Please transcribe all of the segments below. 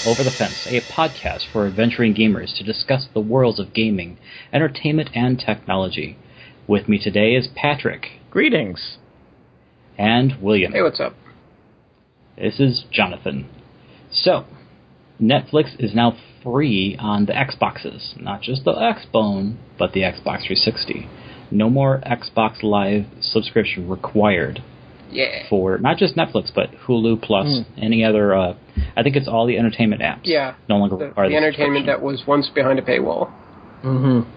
Over the Fence, a podcast for adventuring gamers to discuss the worlds of gaming, entertainment, and technology. With me today is Patrick. Greetings. And William. Hey, what's up? This is Jonathan. So, Netflix is now free on the Xboxes. Not just the Xbone, but the Xbox 360. No more Xbox Live subscription required. Yeah. For not just Netflix, but Hulu Plus, any other, I think it's all the entertainment apps. Yeah. No longer require the entertainment that was once behind a paywall. Mm-hmm.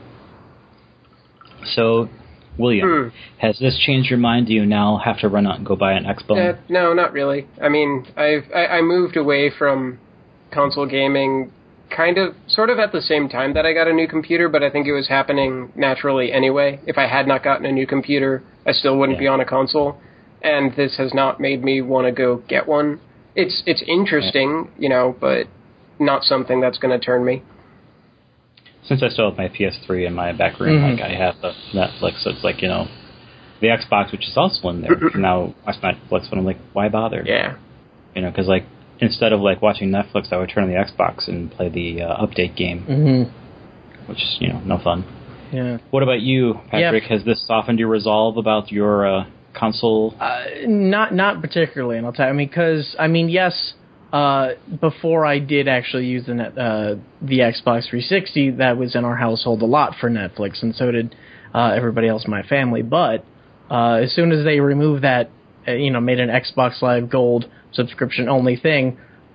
So, William, has this changed your mind? Do you now have to run out and go buy an Xbone? No, not really. I mean, I moved away from console gaming sort of at the same time that I got a new computer, but I think it was happening naturally anyway. If I had not gotten a new computer, I still wouldn't be on a console. And this has not made me want to go get one. It's interesting, but not something that's going to turn me. Since I still have my PS3 in my back room, I have the Netflix, so it's like, the Xbox, which is also in there, can now watch Netflix, but I'm like, why bother? Yeah. Because, instead of, watching Netflix, I would turn on the Xbox and play the update game, which is, no fun. Yeah. What about you, Patrick? Has this softened your resolve about your console? Not particularly, and I'll tell you. Yes, before I did actually use the Xbox 360, that was in our household a lot for Netflix, and so did everybody else in my family. But as soon as they removed that, made an Xbox Live Gold subscription-only thing,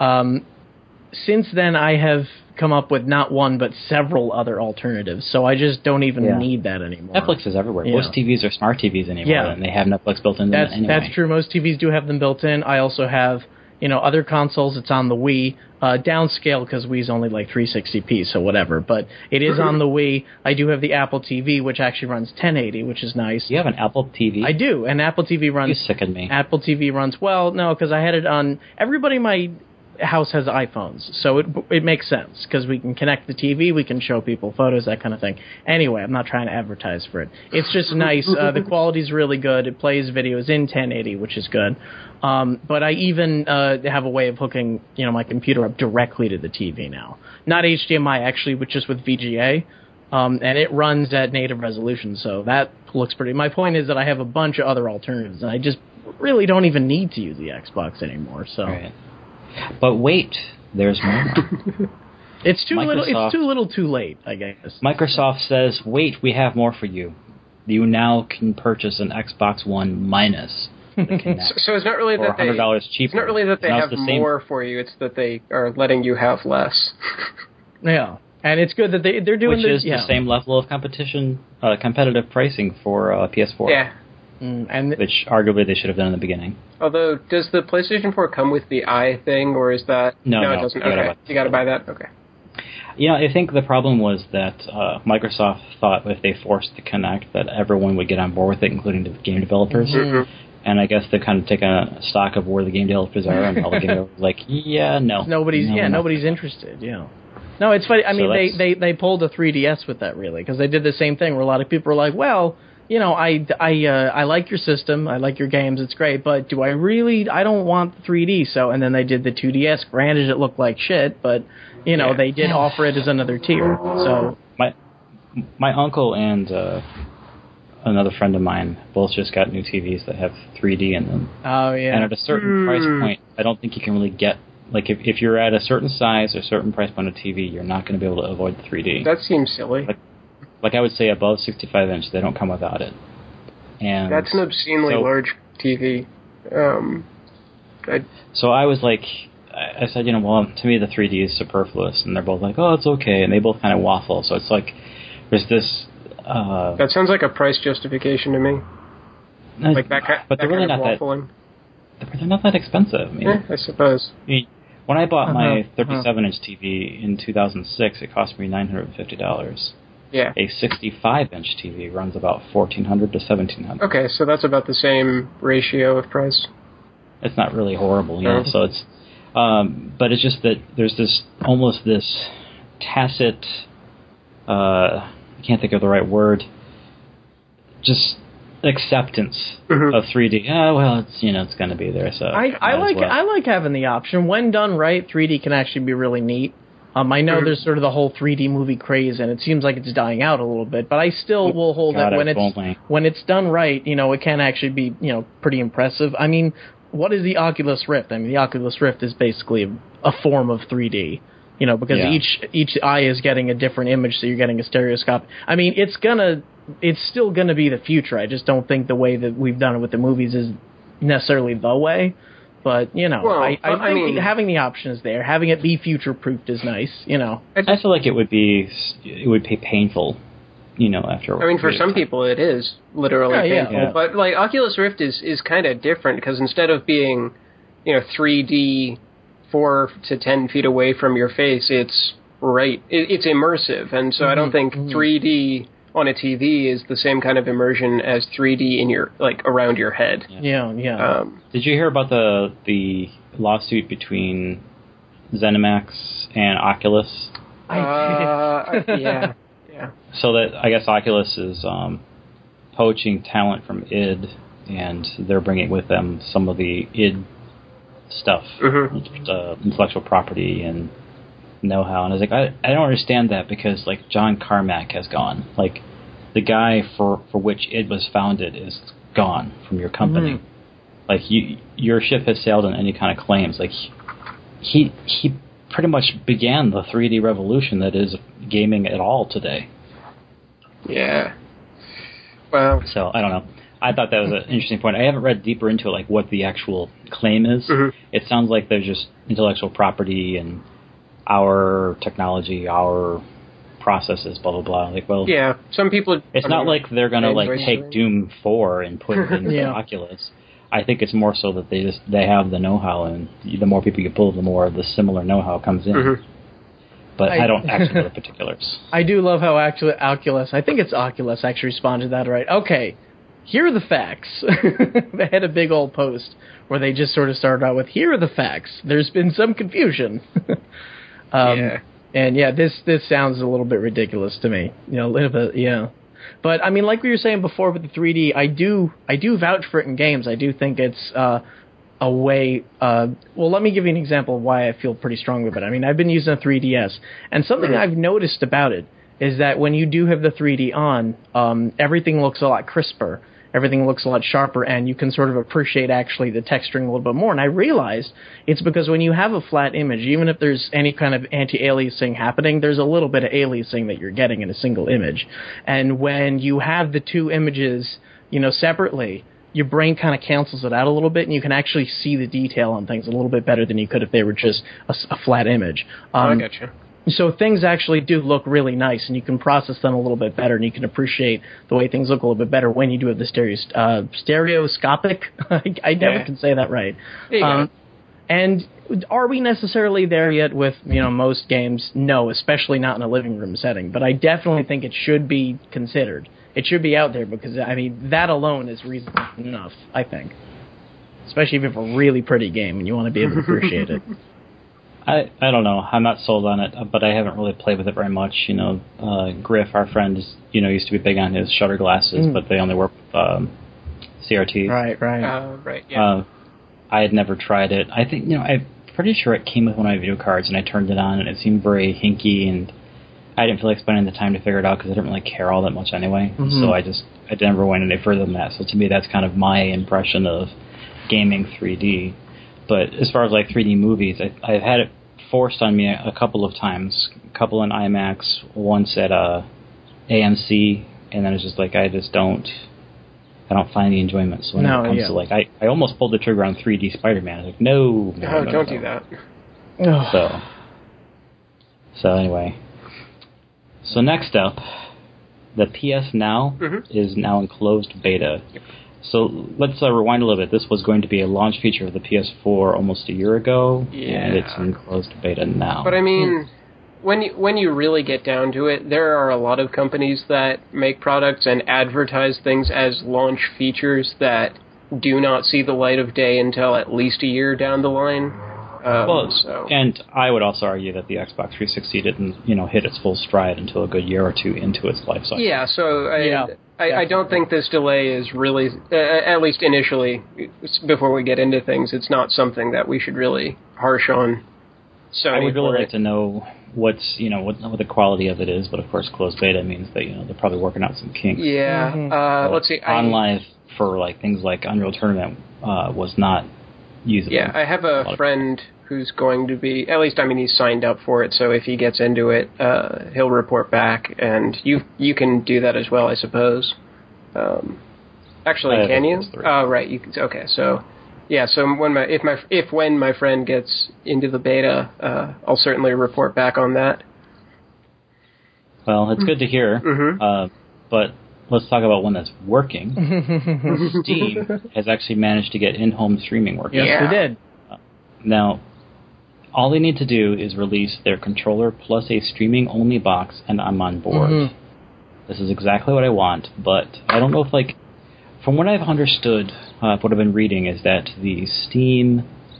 since then I have come up with not one but several other alternatives, so I just don't even need that anymore. Netflix is everywhere. Most TVs are smart TVs anymore, and they have Netflix built in them anyway. That's true. Most TVs do have them built in. I also have, other consoles. It's on the Wii, downscale because Wii's only 360p, so whatever, but it is on the Wii. I do have the Apple TV, which actually runs 1080, which is nice. You have an Apple TV? I do, and Apple TV runs... You sicken me. Apple TV runs... Well, no, because I had it on... Everybody in my house has iPhones, so it makes sense because we can connect the TV, we can show people photos, that kind of thing. Anyway, I'm not trying to advertise for it. It's just nice. The quality's really good. It plays videos in 1080, which is good. But I even have a way of hooking my computer up directly to the TV now. Not HDMI actually, but just with VGA. And it runs at native resolution, so that looks pretty... My point is that I have a bunch of other alternatives, and I just really don't even need to use the Xbox anymore. So. Right. But wait, there's more. It's too little too late, I guess. Microsoft says, wait, we have more for you. You now can purchase an Xbox One minus the Kinect. So it's not really that $100 cheaper. It's not really that they have more for you, it's that they are letting you have less. Yeah. And it's good that they're doing this. Which is the same level of competitive pricing for PS4. Yeah. Which arguably they should have done in the beginning. Although, does the PlayStation 4 come with the Eye thing, or is that... No, it doesn't. Okay, you gotta buy that? Okay. I think the problem was that Microsoft thought if they forced the Kinect that everyone would get on board with it, including the game developers. Mm-hmm. And I guess they've kind of taken a stock of where the game developers are, and all the game developers no. Nobody's interested, No, it's funny. I mean, they pulled a 3DS with that, really, because they did the same thing where a lot of people were like, well... I like your system, I like your games, it's great, but I don't want 3D, and then they did the 2DS. Granted, it looked like shit, but, they did offer it as another tier, so... My uncle and another friend of mine both just got new TVs that have 3D in them. Oh, yeah. And at a certain price point, I don't think you can really get... if you're at a certain size or certain price point of TV, you're not going to be able to avoid the 3D. That seems silly. I would say above 65-inch, they don't come without it. And that's an obscenely large TV. So I was like, I said, to me the 3D is superfluous, and they're both like, oh, it's okay, and they both kind of waffle. So it's like, there's this... that sounds like a price justification to me. But they're really not waffling. They're not that expensive. I suppose. When I bought my 37-inch TV in 2006, it cost me $950. Yeah. A 65-inch TV runs about $1,400 to $1,700. Okay, so that's about the same ratio of price. It's not really horrible, so it's... but it's just that there's almost this tacit... I can't think of the right word. Just acceptance of 3D. Well, it's going to be there. So I like having the option. When done right, 3D can actually be really neat. I know there's sort of the whole 3D movie craze, and it seems like it's dying out a little bit. But I still will hold that when it's done right, it can actually be pretty impressive. I mean, what is the Oculus Rift? I mean, the Oculus Rift is basically a form of 3D. Because each eye is getting a different image, so you're getting a stereoscope. I mean, it's still gonna be the future. I just don't think the way that we've done it with the movies is necessarily the way. But I think having the options there, having it be future proofed is nice. I feel like it would be painful. After. I mean, for some people, it is literally painful. Yeah. But like Oculus Rift is kind of different because instead of being 3D 4 to 10 feet away from your face, it's immersive, and so I don't think 3D on a TV is the same kind of immersion as 3D in your around your head. Yeah. Did you hear about the lawsuit between ZeniMax and Oculus? Yeah. So that I guess Oculus is poaching talent from id, and they're bringing with them some of the id stuff, intellectual property and know-how. And I was like, I don't understand that because John Carmack has gone. The guy for which id was founded is gone from your company. Your ship has sailed on any kind of claims. He pretty much began the 3D revolution that is gaming at all today. Yeah. Well. So I don't know. I thought that was an interesting point. I haven't read deeper into it, what the actual claim is. It sounds like there's just intellectual property and our technology, our processes, blah, blah, blah. Yeah, some people... It's not like they're going to, take Doom 4 and put it into Oculus. I think it's more so that they have the know-how, and the more people you pull, the more the similar know-how comes in. But I don't actually know the particulars. I do love how Oculus, I think it's Oculus, actually responded to that right. Okay, here are the facts. They had a big old post where they just sort of started out with, here are the facts. There's been some confusion. And this sounds a little bit ridiculous to me. A little bit, yeah. But I mean, like we were saying before with the 3D, I do vouch for it in games. I do think it's a way. Well, let me give you an example of why I feel pretty strongly about it. I mean, I've been using a 3DS, and something I've noticed about it is that when you do have the 3D on, everything looks a lot crisper. Everything looks a lot sharper, and you can sort of appreciate actually the texturing a little bit more. And I realized it's because when you have a flat image, even if there's any kind of anti-aliasing happening, there's a little bit of aliasing that you're getting in a single image. And when you have the two images, separately, your brain kind of cancels it out a little bit, and you can actually see the detail on things a little bit better than you could if they were just a flat image. I gotcha. So things actually do look really nice, and you can process them a little bit better, and you can appreciate the way things look a little bit better when you do have the stereoscopic. I never can say that right. And are we necessarily there yet with most games? No, especially not in a living room setting. But I definitely think it should be considered. It should be out there because I mean that alone is reason enough. I think, especially if you have a really pretty game and you want to be able to appreciate it. I don't know. I'm not sold on it, but I haven't really played with it very much. Griff, our friend, used to be big on his shutter glasses, but they only work with CRTs. Right. Yeah. I had never tried it. I think, I'm pretty sure it came with one of my video cards, and I turned it on, and it seemed very hinky, and I didn't feel like spending the time to figure it out because I didn't really care all that much anyway. So I never went any further than that. So to me, that's kind of my impression of gaming 3D. But as far as 3D movies, I've had it forced on me a couple of times. A couple in IMAX, once at AMC, and then it's just I don't find the enjoyment. So when it comes to I almost pulled the trigger on 3D Spider-Man. I was like, no, don't do that. So anyway, so next up, the PS Now is now in closed beta. Yep. So let's rewind a little bit. This was going to be a launch feature of the PS4 almost a year ago, and it's in closed beta now. But I mean, when you really get down to it, there are a lot of companies that make products and advertise things as launch features that do not see the light of day until at least a year down the line. And I would also argue that the Xbox 360 didn't, hit its full stride until a good year or two into its life cycle. Yeah, so I don't think this delay is really, at least initially, before we get into things, it's not something that we should really harsh on Sony. I would really like to know what the quality of it is, but of course closed beta means that, they're probably working out some kinks. Yeah, let's see. OnLive for things like Unreal Tournament was not usable. Yeah, I have a friend who's going to be, at least, he's signed up for it, so if he gets into it, he'll report back, and you can do that as well, I suppose. Actually, can you? Oh, right. You can. Okay, so yeah. So when my friend gets into the beta, I'll certainly report back on that. Well, it's good to hear. Mm-hmm. But let's talk about one that's working. Steam has actually managed to get in-home streaming working. Yes, we did. Now, all they need to do is release their controller plus a streaming-only box, and I'm on board. Mm-hmm. This is exactly what I want, but I don't know if, from what I've understood, what I've been reading is that the Steam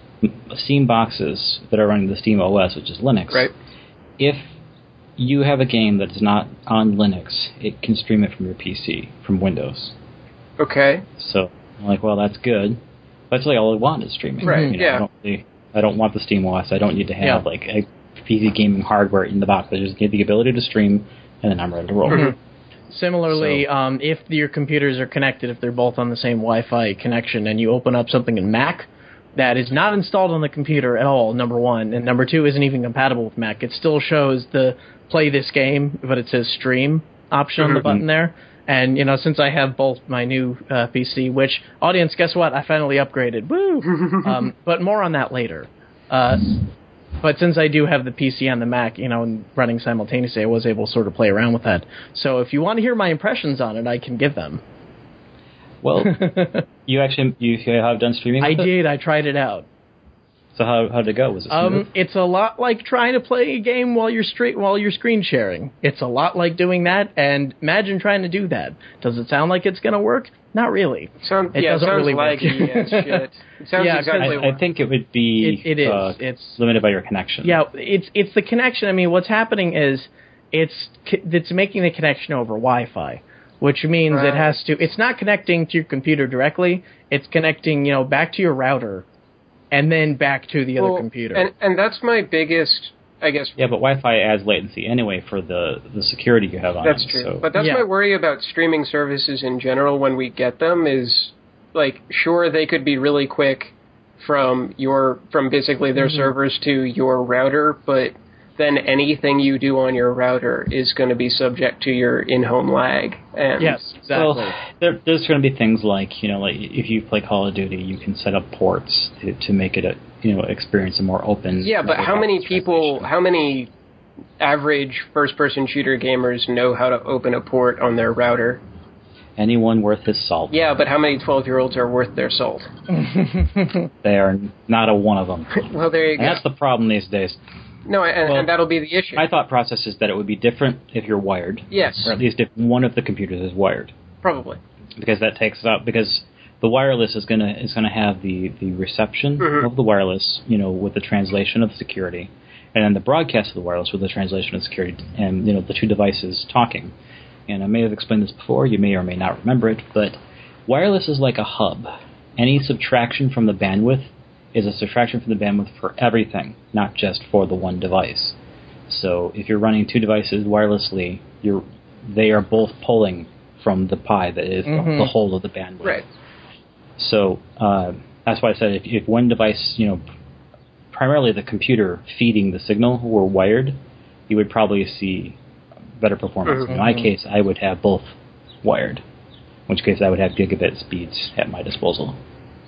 boxes that are running the Steam OS, which is Linux, right. If you have a game that is not on Linux, it can stream it from your PC, from Windows. Okay. So, I'm well, that's good. But that's all I want is streaming. Right, yeah. I don't want the Steam OS. I don't need to have, a PC gaming hardware in the box. I just need the ability to stream, and then I'm ready to roll. Mm-hmm. Similarly, if your computers are connected, if they're both on the same Wi-Fi connection, and you open up something in Mac that is not installed on the computer at all, number one, and number two, isn't even compatible with Mac, it still shows the play this game, but it says stream option on the button there. And, since I have both my new PC, which, audience, guess what? I finally upgraded. Woo! But more on that later. But since I do have the PC and the Mac, and running simultaneously, I was able to sort of play around with that. So if you want to hear my impressions on it, I can give them. Well, you have done streaming with I did. I tried it out. So how did it go? Was it smooth? It's a lot like trying to play a game while you're screen sharing. It's a lot like doing that, and imagine trying to do that. Does it sound like it's going to work? Not really. It sounds really laggy as shit. It sounds exactly I think it would be it's limited by your connection. Yeah, it's the connection. What's happening is it's making the connection over Wi-Fi, which means it has to. It's not connecting to your computer directly. It's connecting, back to your router, and then back to the other computer. And that's my biggest, I guess. Yeah, but Wi-Fi adds latency anyway for the security you have on it. That's true. So. But that's my worry about streaming services in general when we get them is, sure, they could be really quick from basically their servers to your router, but then anything you do on your router is going to be subject to your in-home lag. And yes, exactly. Well, there's going to be things like if you play Call of Duty, you can set up ports to make it experience a more open. Yeah, but how many average first-person shooter gamers know how to open a port on their router? Anyone worth his salt. Yeah, but how many 12-year-olds are worth their salt? They are not a one of them. Well, there you go. And that's the problem these days. No, and that'll be the issue. My thought process is that it would be different if you're wired. Yes. Or at least if one of the computers is wired. Probably. Because that takes it out. Because the wireless is gonna have the reception of the wireless, with the translation of security, and then the broadcast of the wireless with the translation of security, and the two devices talking. And I may have explained this before. You may or may not remember it, but wireless is like a hub. Any subtraction from the bandwidth is a subtraction from the bandwidth for everything, not just for the one device. So if you're running two devices wirelessly, they are both pulling from the pie that is the whole of the bandwidth. Right. So that's why I said if one device, primarily the computer feeding the signal were wired, you would probably see better performance. In my case, I would have both wired, in which case I would have gigabit speeds at my disposal.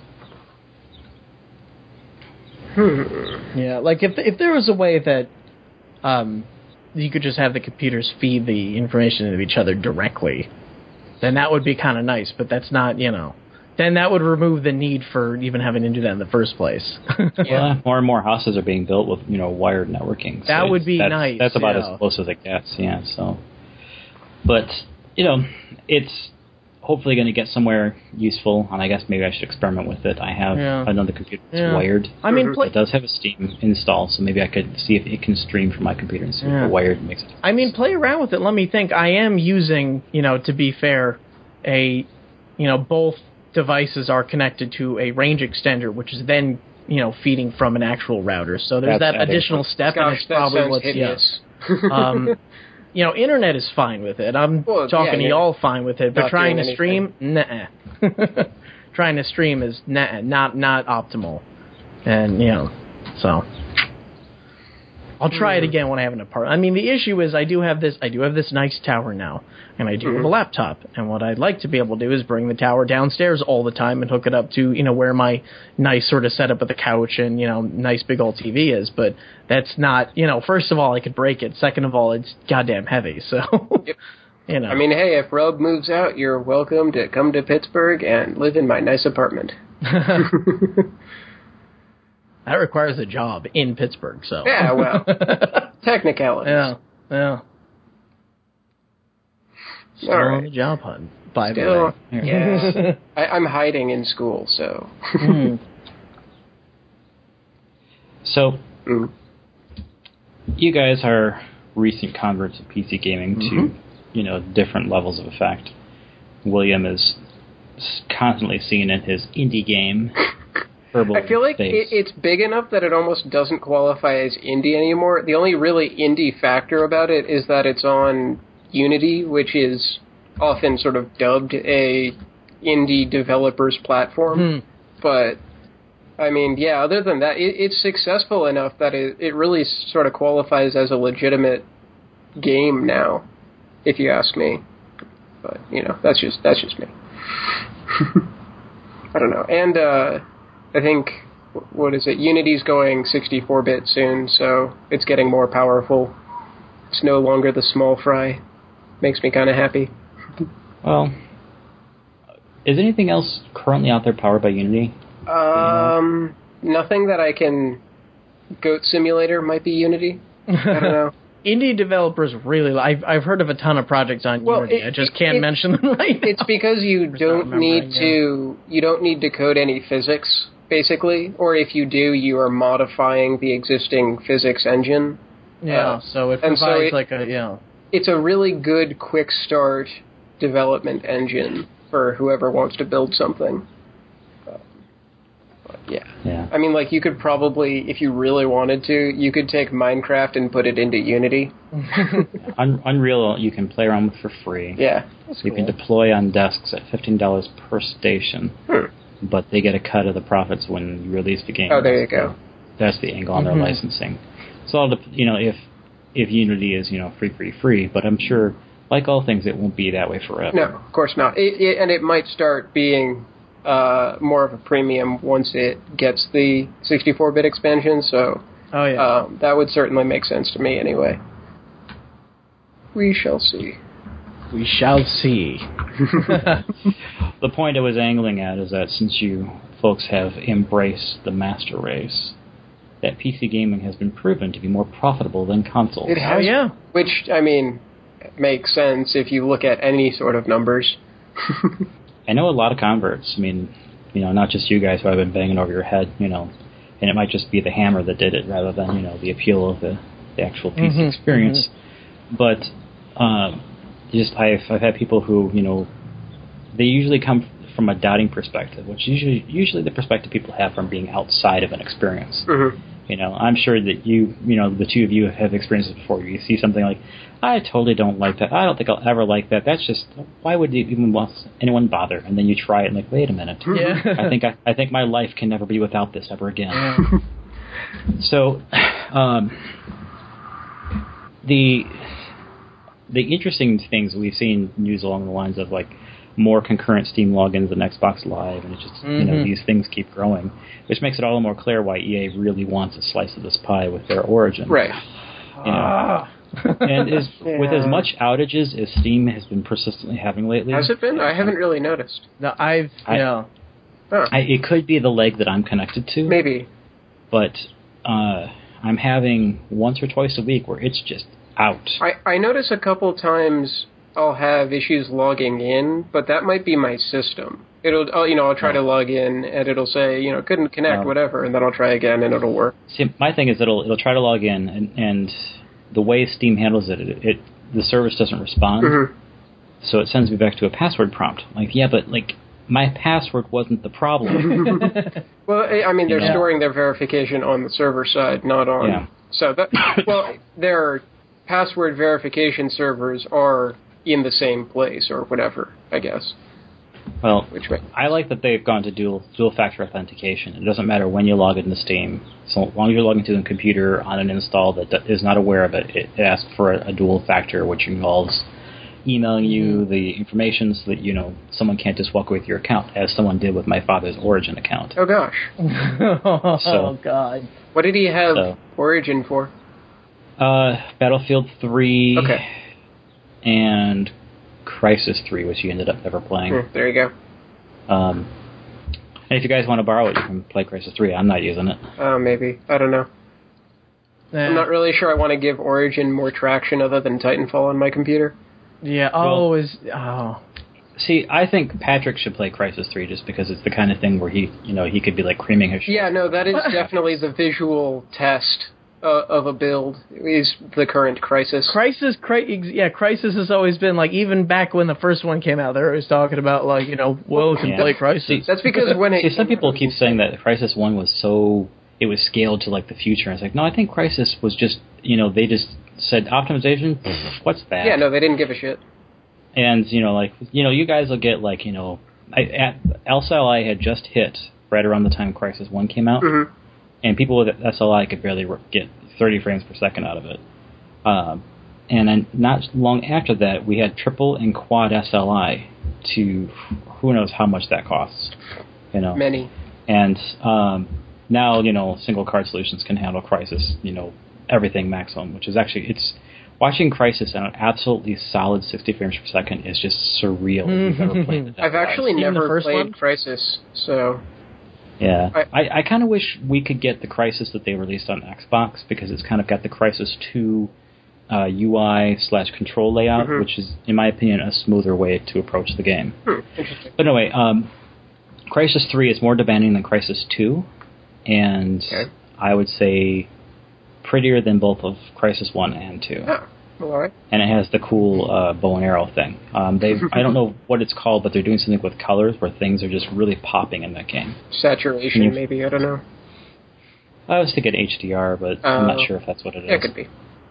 Yeah, if there was a way that you could just have the computers feed the information into each other directly, then that would be kind of nice, but that's not, then that would remove the need for even having to do that in the first place. Yeah, more and more houses are being built with, wired networking. So that would be nice. That's about as close as it gets, yeah, so. But, it's hopefully going to get somewhere useful, and I guess maybe I should experiment with it. I have another computer that's wired. I mean, it does have a Steam install, so maybe I could see if it can stream from my computer and see if the wired makes it. I mean, play around with it. Let me think. I am using, to be fair, both devices are connected to a range extender, which is then, feeding from an actual router. So there's that additional step, and it's probably what's hideous. Internet is fine with it. I'm talking to y'all fine with it, but trying to stream, nah. Trying to stream is not optimal, and so I'll try it again when I have an apartment. I mean, the issue is I do have this nice tower now, and I do have a laptop, and what I'd like to be able to do is bring the tower downstairs all the time and hook it up to where my nice sort of setup with the couch and nice big old TV is, but that's not first of all I could break it, second of all it's goddamn heavy, so I mean, hey, if Rob moves out, you're welcome to come to Pittsburgh and live in my nice apartment. That requires a job in Pittsburgh, so yeah, well, technicalities. Yeah. Still on the job hunt, by the way. Yes. I'm hiding in school, so. So, you guys are recent converts of PC gaming to, different levels of effect. William is constantly seen in his indie game. I feel like it's big enough that it almost doesn't qualify as indie anymore. The only really indie factor about it is that it's on Unity, which is often sort of dubbed a indie developer's platform. But, I mean, yeah, other than that, it's successful enough that it really sort of qualifies as a legitimate game now, if you ask me. But, that's just me. I don't know. And, I think, Unity's going 64-bit soon, so it's getting more powerful. It's no longer the small fry. Makes me kind of happy. Well, is anything else currently out there powered by Unity? Nothing that I can... Goat Simulator might be Unity. I don't know. Indie developers really... I've heard of a ton of projects on Unity. I just can't mention them right now. It's because you don't need to code any physics, basically. Or if you do, you are modifying the existing physics engine. Yeah, so it provides It's a really good quick start development engine for whoever wants to build something. Yeah. I mean, you could probably, if you really wanted to, you could take Minecraft and put it into Unity. Unreal, you can play around with for free. Yeah. You can deploy on desks at $15 per station, but they get a cut of the profits when you release the game. Oh, there you go. That's the angle on their licensing. So, if Unity is, free, but I'm sure, like all things, it won't be that way forever. No, of course not. And it might start being more of a premium once it gets the 64-bit expansion, so that would certainly make sense to me anyway. We shall see. We shall see. The point I was angling at is that since you folks have embraced the master race, that PC gaming has been proven to be more profitable than consoles. It has, which, I mean, makes sense if you look at any sort of numbers. I know a lot of converts. I mean, not just you guys who have been banging over your head, and it might just be the hammer that did it rather than, the appeal of the actual PC experience. But I've had people who, they usually come from a doubting perspective, which usually the perspective people have from being outside of an experience. I'm sure that the two of you have experienced this before. You see something like, I totally don't like that. I don't think I'll ever like that. That's just, why would anyone bother? And then you try it and wait a minute. Yeah. I think my life can never be without this ever again. Yeah. So, the interesting things we've seen news along the lines of more concurrent Steam logins than Xbox Live, and it's just these things keep growing, which makes it all the more clear why EA really wants a slice of this pie with their Origin. Right. And with as much outages as Steam has been persistently having lately. Has it been? I haven't really noticed. No, it could be the leg that I'm connected to. Maybe. But I'm having once or twice a week where it's just out. I notice a couple times I'll have issues logging in, but that might be my system. I'll try to log in, and it'll say, couldn't connect, whatever, and then I'll try again, and it'll work. See, my thing is it'll try to log in, and the way Steam handles it, the service doesn't respond, so it sends me back to a password prompt. Like, yeah, but my password wasn't the problem. Well, I mean, they're storing their verification on the server side, not on. Yeah. So their password verification servers are in the same place or whatever, I guess. Well, I like that they've gone to dual factor authentication. It doesn't matter when you log into Steam, so long as you're logging to a computer on an install that is not aware of it. It asks for a dual factor, which involves emailing you the information so that someone can't just walk away with your account, as someone did with my father's Origin account. Oh gosh. Oh god. What did he have Origin for? Battlefield 3. Okay. And Crysis 3, which he ended up never playing. There you go. And if you guys want to borrow it, you can play Crysis 3. I'm not using it. Maybe. I don't know. I'm not really sure I want to give Origin more traction other than Titanfall on my computer. Yeah, See, I think Patrick should play Crysis 3 just because it's the kind of thing where he could be creaming his shit. Yeah, no, that is definitely the visual test of a build is the current Crysis. Crysis has always been even back when the first one came out, they're always talking about play Crysis. See, that's because some people keep saying that Crysis 1 was it was scaled to the future. And it's no, I think Crysis was just they just said optimization. What's that? Yeah, no, they didn't give a shit. And you guys will get SLI had just hit right around the time Crysis 1 came out. Mm-hmm. And people with SLI could barely get 30 frames per second out of it. And then not long after that, we had triple and quad SLI to who knows how much that costs. Many. And now, single card solutions can handle Crysis, everything maximum, which is actually, watching Crysis on an absolutely solid 60 frames per second is just surreal if you've ever played it. I've actually never played Crysis, so... Yeah, I kind of wish we could get the Crysis that they released on Xbox, because it's kind of got the Crysis 2 UI/control layout, which is, in my opinion, a smoother way to approach the game. Interesting. But anyway, Crysis 3 is more demanding than Crysis 2, and I would say prettier than both of Crysis 1 and 2. Oh, well, all right. And it has the cool bow and arrow thing. I don't know what it's called, but they're doing something with colors where things are just really popping in that game. Saturation, maybe, I don't know. I was thinking HDR, but I'm not sure if that's what it is. Yeah, it could be.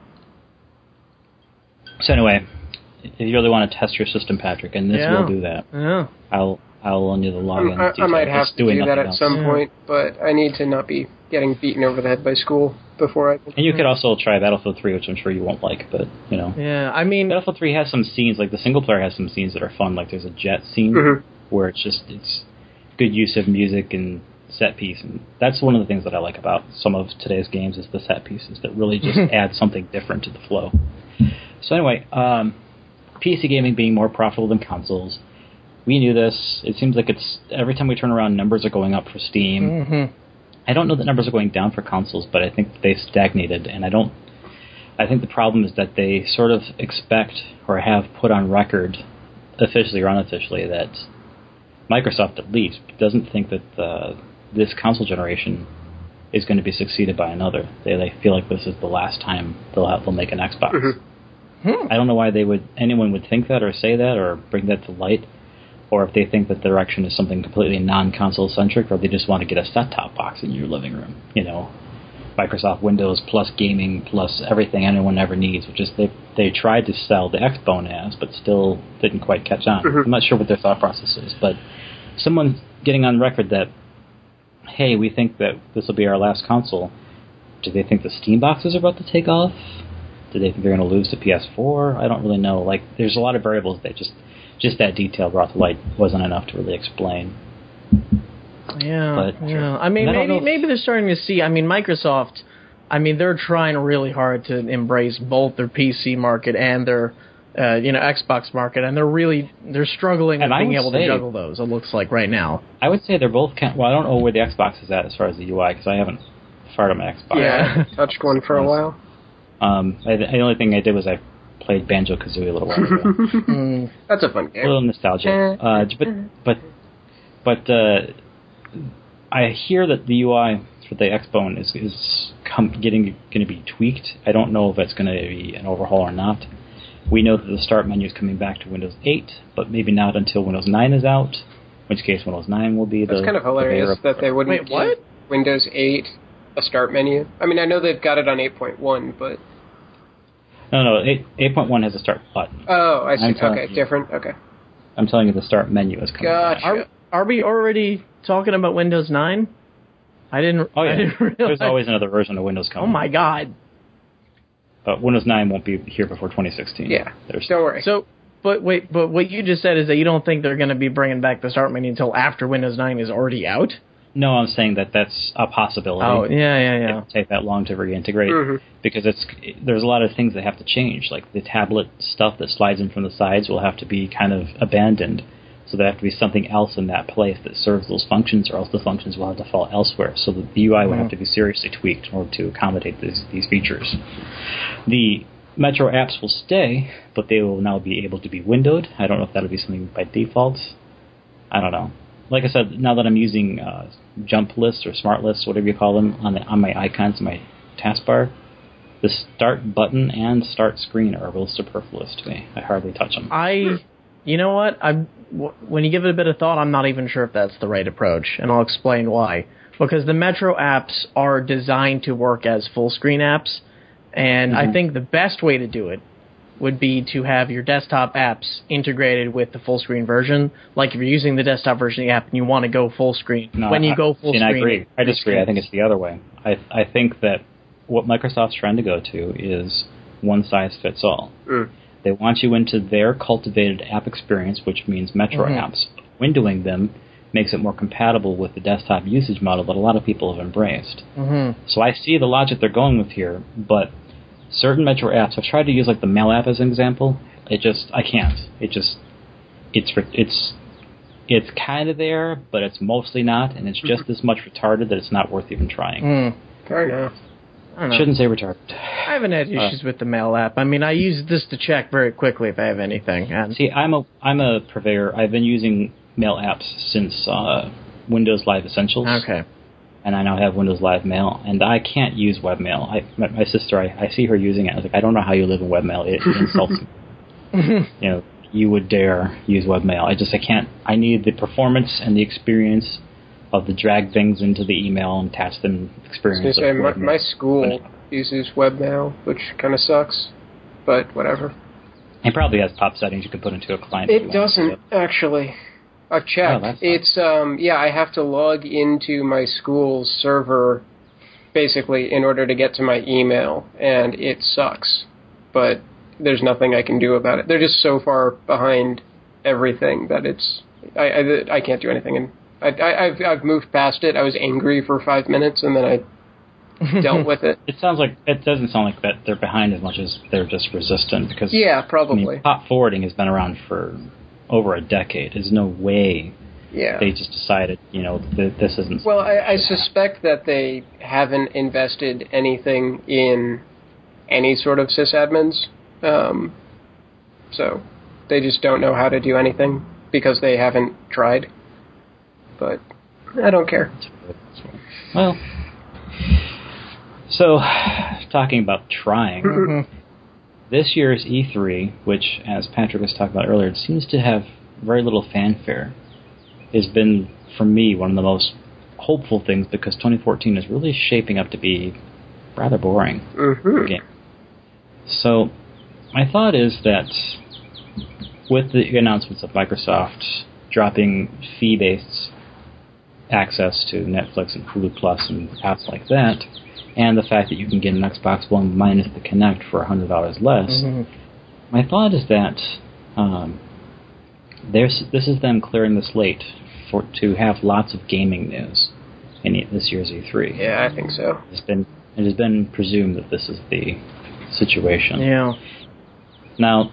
So anyway, if you really want to test your system, Patrick, and this will do that, I'll loan you the login. I might have to do that at some point, but I need to not be getting beaten over the head by school before I... And you could also try Battlefield 3, which I'm sure you won't like, but, Yeah, I mean... Battlefield 3 has some scenes, the single player has some scenes that are fun, there's a jet scene where it's good use of music and set piece, and that's one of the things that I like about some of today's games is the set pieces that really just add something different to the flow. So anyway, PC gaming being more profitable than consoles. We knew this. It seems like every time we turn around, numbers are going up for Steam. I don't know that numbers are going down for consoles, but I think they've stagnated, and I think the problem is that they sort of expect or have put on record, officially or unofficially, that Microsoft at least doesn't think that this console generation is going to be succeeded by another. They feel like this is the last time they'll make an Xbox. I don't know why anyone would think that or say that or bring that to light, or if they think that the direction is something completely non-console centric, or they just want to get a set-top box in your living room. Microsoft Windows plus gaming plus everything anyone ever needs, which is they tried to sell the Xbone as, but still didn't quite catch on. I'm not sure what their thought process is, but someone getting on record that, hey, we think that this will be our last console. Do they think the Steam boxes are about to take off? Do they think they're going to lose to PS4? I don't really know. There's a lot of variables that just that detail brought to light wasn't enough to really explain. Yeah, I mean, maybe they're starting to see. I mean, Microsoft. I mean, they're trying really hard to embrace both their PC market and their, Xbox market, and they're struggling with being able to juggle those. It looks like right now. I would say they're both. Well, I don't know where the Xbox is at as far as the UI because I haven't fired up my Xbox. Yeah, I haven't touched one for a while. The only thing I did was I played Banjo-Kazooie a little while ago. That's a fun A game. little nostalgia. But I hear that the UI for the Xbone is going to be tweaked. I don't know if it's going to be an overhaul or not. We know that the start menu is coming back to Windows 8, but maybe not until Windows 9 is out, in which case Windows 9 will be That's kind of hilarious that they wouldn't give Windows 8 a start menu. I mean, I know they've got it on 8.1, but... No, 8.1 has a start button. Oh, I see. Okay, different. Okay. I'm telling you the start menu is coming back. Gotcha. Are we already talking about Windows 9? I didn't realize. There's always another version of Windows coming. Oh my god. But Windows 9 won't be here before 2016. Yeah, don't worry. So, but what you just said is that you don't think they're going to be bringing back the start menu until after Windows 9 is already out? No, I'm saying that's a possibility. Oh, yeah. It'll take that long to reintegrate because there's a lot of things that have to change. Like the tablet stuff that slides in from the sides will have to be kind of abandoned. So there have to be something else in that place that serves those functions, or else the functions will have to fall elsewhere. So the UI will have to be seriously tweaked in order to accommodate these features. The Metro apps will stay, but they will now be able to be windowed. I don't know if that'll be something by default. I don't know. Like I said, now that I'm using jump lists or smart lists, whatever you call them, on my icons, my taskbar, the start button and start screen are a little superfluous to me. I hardly touch them. You know what? When you give it a bit of thought, I'm not even sure if that's the right approach, and I'll explain why. Because the Metro apps are designed to work as full-screen apps, and I think the best way to do it would be to have your desktop apps integrated with the full-screen version. Like if you're using the desktop version of the app and you want to go full-screen, go full-screen... I agree. I disagree. I think it's the other way. I think that what Microsoft's trying to go to is one size fits all. They want you into their cultivated app experience, which means Metro apps. Windowing them makes it more compatible with the desktop usage model that a lot of people have embraced. So I see the logic they're going with here, but certain Metro apps, I've tried to use like the Mail app as an example. I can't. It's kind of there, but it's mostly not, and it's just as much retarded that it's not worth even trying. Fair enough. Shouldn't say retarded. I haven't had issues with the Mail app. I mean, I use this to check very quickly if I have anything. See, I'm a purveyor. I've been using Mail apps since Windows Live Essentials. Okay. And I now have Windows Live Mail, and I can't use webmail. My sister, I see her using it. I was like, I don't know how you live in webmail. It insults me. You would dare use webmail. I can't. I need the performance and the experience of the drag things into the email and attach them experience. I was going to say, my school uses webmail, which kind of sucks, but whatever. It probably has pop settings you can put into a client. It doesn't, actually. I've checked. It's I have to log into my school's server basically in order to get to my email, and it sucks. But there's nothing I can do about it. They're just so far behind everything that I can't do anything. And I've moved past it. I was angry for 5 minutes, and then I dealt with it. It doesn't sound like that they're behind as much as they're just resistant. Because probably. Pop forwarding has been around for over a decade. There's no way they just decided, that this isn't... Well, I suspect that they haven't invested anything in any sort of sysadmins. So they just don't know how to do anything because they haven't tried. But I don't care. Well, so talking about trying... This year's E3, which, as Patrick was talking about earlier, seems to have very little fanfare, has been, for me, one of the most hopeful things because 2014 is really shaping up to be rather boring. Game. So, my thought is that with the announcements of Microsoft dropping fee-based access to Netflix and Hulu Plus and apps like that, and the fact that you can get an Xbox One minus the Kinect for $100 less, my thought is that this is them clearing the slate to have lots of gaming news in this year's E3. Yeah, I think so. It has been presumed that this is the situation. Yeah. Now,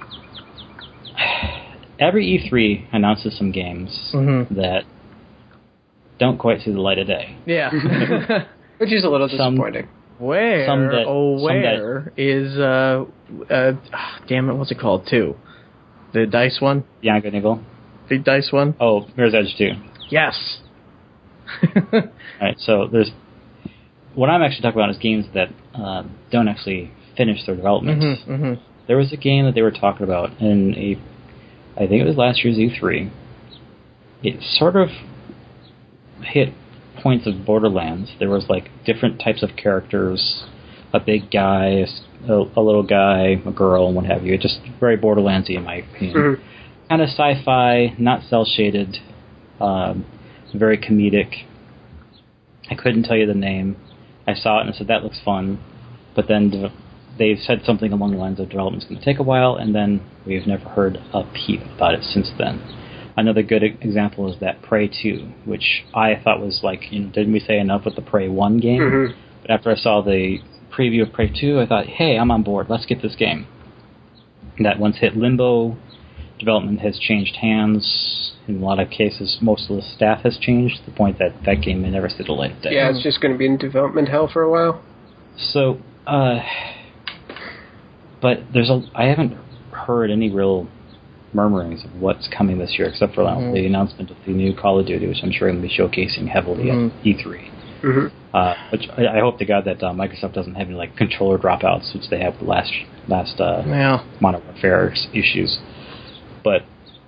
every E3 announces some games that don't quite see the light of day. Yeah. Which is a little disappointing. Where? Some is damn it, what's it called? 2. The dice one? Bianca Nigel. The dice one? Oh, Mirror's Edge 2. Yes. Alright, so there's... What I'm actually talking about is games that don't actually finish their development. There was a game that they were talking about in I think it was last year's E3. It sort of hit points of Borderlands. There was like different types of characters, a big guy, a little guy, a girl, and what have you. Just very Borderlandsy in my opinion. Kind of sci-fi, not cel-shaded, very comedic. I couldn't tell you the name. I saw it and I said, that looks fun. But then they said something along the lines of development's going to take a while, and then we've never heard a peep about it since then. Another good example is that Prey 2, which I thought was like, didn't we say enough with the Prey 1 game? But after I saw the preview of Prey 2, I thought, hey, I'm on board. Let's get this game. That once hit limbo, development has changed hands. In a lot of cases, most of the staff has changed to the point that that game may never see the light of day. Yeah, it's just going to be in development hell for a while. So, but I haven't heard any real murmurings of what's coming this year, except for the announcement of the new Call of Duty, which I'm sure going to be showcasing heavily at E3. Which I hope to God that Microsoft doesn't have any like controller dropouts, which they have the last Modern Warfare issues. But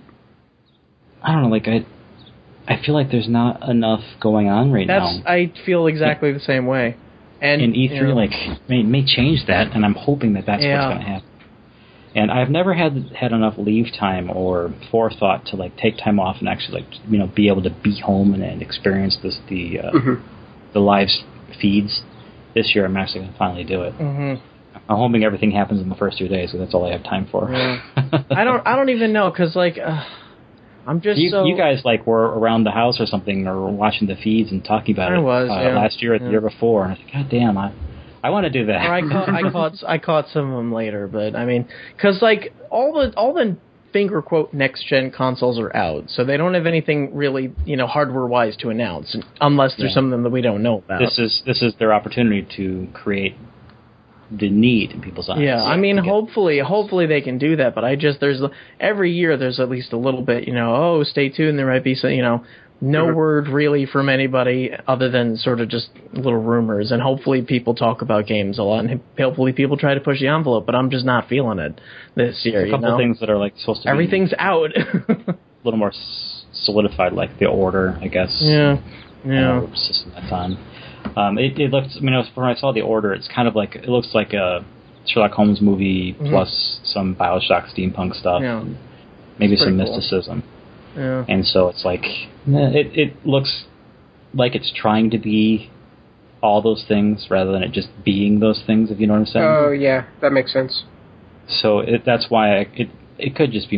I don't know, like I feel like there's not enough going on right now. I feel exactly the same way. And E3 may change that, and I'm hoping that that's what's going to happen. And I've never had enough leave time or forethought to like take time off and actually be able to be home and experience the live feeds. This year, I'm actually going to finally do it. I'm hoping everything happens in the first 2 days, because that's all I have time for. Yeah. I don't even know, because like I'm just you guys like were around the house or something, or watching the feeds and talking about last year or the year before, and I said, God damn, I want to do that. I caught some of them later, but I mean, because like all the finger quote next gen consoles are out, so they don't have anything really hardware wise to announce, unless there's something that we don't know about. This is their opportunity to create the need in people's eyes. Yeah, I mean, hopefully they can do that, but every year there's at least a little bit, stay tuned, there might be some, no word really from anybody other than sort of just little rumors, and hopefully people talk about games a lot, and hopefully people try to push the envelope, but I'm just not feeling it this year. There's a couple of things that are like supposed to be everything's out. a little more solidified, like The Order, I guess. Yeah. System that's on. It looks, when I saw The Order, it's kind of like, it looks like a Sherlock Holmes movie plus some Bioshock steampunk stuff, and maybe some mysticism. Yeah. And so it's like, it looks like it's trying to be all those things rather than it just being those things, if you know what I'm saying. Oh, yeah, that makes sense. So that's why it could just be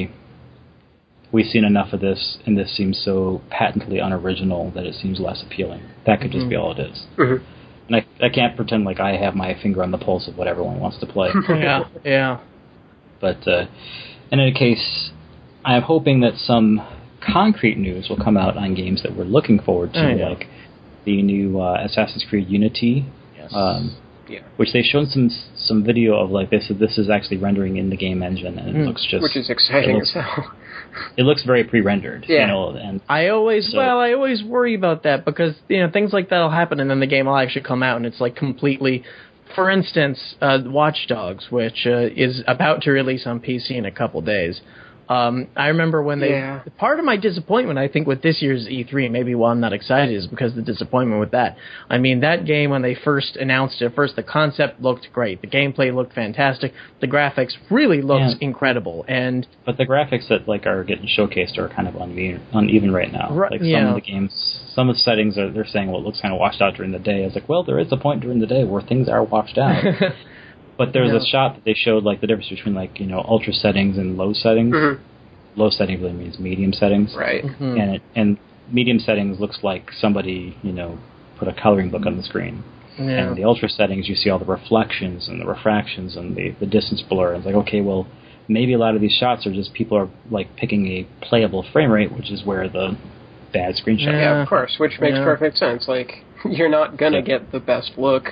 we've seen enough of this, and this seems so patently unoriginal that it seems less appealing. That could just be all it is. And I can't pretend like I have my finger on the pulse of what everyone wants to play. Yeah. But in any case, I'm hoping that some concrete news will come out on games that we're looking forward to, like the new Assassin's Creed Unity, which they showed some video of. Like, this is actually rendering in the game engine, and it looks just, which is exciting as hell. It looks very pre-rendered, and I always worry about that, because things like that'll happen, and then the game will actually come out, and it's like completely. For instance, Watch Dogs, which is about to release on PC in a couple days. I remember when part of my disappointment, I think, with this year's E3, maybe why I'm not excited, is because of the disappointment with that. I mean, that game, when they first announced it, the concept looked great. The gameplay looked fantastic. The graphics really looked incredible. But the graphics that are getting showcased are kind of uneven right now. Some of the games, some of the settings they're saying, well, it looks kind of washed out during the day. I was like, well, there is a point during the day where things are washed out. But there's a shot that they showed, like, the difference between, like, ultra settings and low settings. Low setting really means medium settings. Right. And medium settings looks like somebody, put a coloring book on the screen. Yeah. And the ultra settings, you see all the reflections and the refractions and the distance blur. And it's like, okay, well, maybe a lot of these shots are just people are, like, picking a playable frame rate, which is where the bad screenshots Yeah, of course, which makes perfect sense. Like, you're not going to get the best look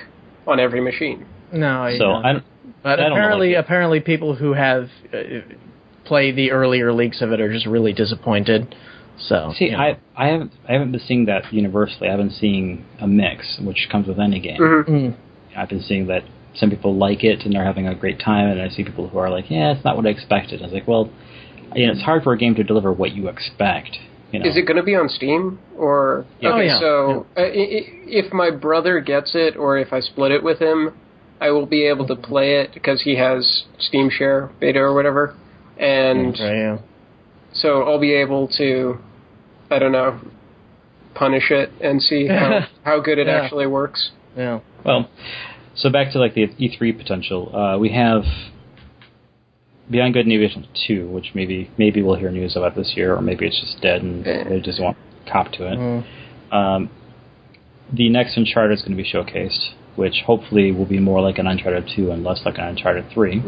on every machine. No, So I but I don't know, like, apparently people who have played the earlier leaks of it are just really disappointed. So see, I haven't been seeing that universally. I've been seeing a mix, which comes with any game. Mm-hmm. Mm. I've been seeing that some people like it and they're having a great time, and I see people who are like, yeah, it's not what I expected. I was like, well, it's hard for a game to deliver what you expect. Is it going to be on Steam? Or so if my brother gets it, or if I split it with him, I will be able to play it because he has Steam Share beta or whatever, and so I'll be able to, I don't know, punish it and see how good it actually works. Yeah. Well, so back to like the E3 potential, we have Beyond Good and Evil 2, which maybe we'll hear news about this year, or maybe it's just dead and they just won't cop to it. The next Uncharted is going to be showcased, which hopefully will be more like an Uncharted 2 and less like an Uncharted 3.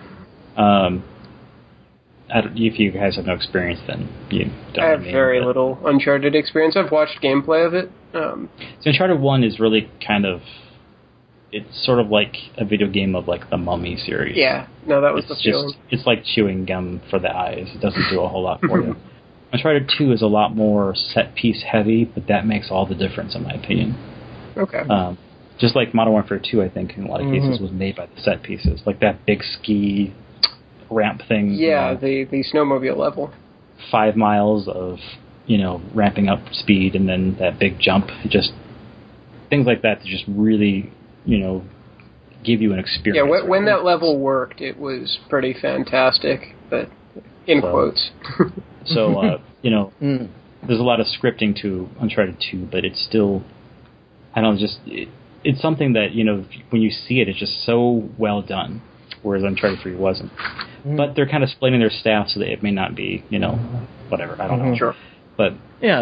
If you guys have no experience, then you don't. I have very little Uncharted experience. I've watched gameplay of it. So Uncharted 1 is really kind of... It's sort of like a video game of like the Mummy series. Yeah, no, that was the feeling. It's like chewing gum for the eyes. It doesn't do a whole lot for you. Uncharted 2 is a lot more set-piece heavy, but that makes all the difference, in my opinion. Okay. Just like Modern Warfare 2, I think, in a lot of cases, was made by the set pieces. Like that big ski ramp thing. Yeah, the snowmobile level. 5 miles of, ramping up speed, and then that big jump. Just things like that just really, give you an experience. Yeah, when that level worked, it was pretty fantastic, but in quotes. So, there's a lot of scripting to Uncharted 2, but it's still, it's something that, when you see it, it's just so well done, whereas Uncharted 3 wasn't. But they're kind of splitting their staff so that it may not be, whatever, I don't know. Sure. But,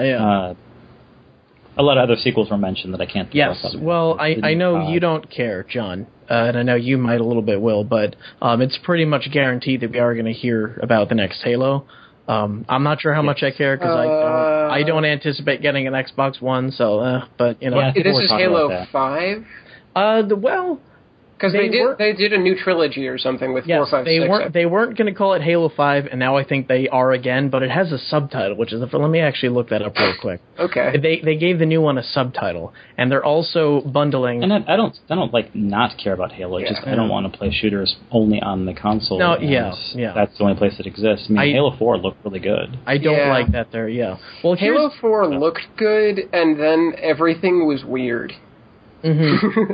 a lot of other sequels were mentioned that I can't think of. Yes, well, I know you don't care, John, and I know you might a little bit, Will, but it's pretty much guaranteed that we are going to hear about the next Halo. I'm not sure how much I care because I don't anticipate getting an Xbox One. So, but Yeah, this is Halo 5. Because they did a new trilogy or something with 4, 5, 6. They weren't going to call it Halo 5, and now I think they are again. But it has a subtitle, which is let me actually look that up real quick. Okay. They gave the new one a subtitle, and they're also bundling. And I don't like not care about Halo. Just I don't want to play shooters only on the console. No, that's the only place it exists. I mean, Halo 4 looked really good. I don't like that there. Yeah. Well, Halo 4 looked good, and then everything was weird. Mm-hmm.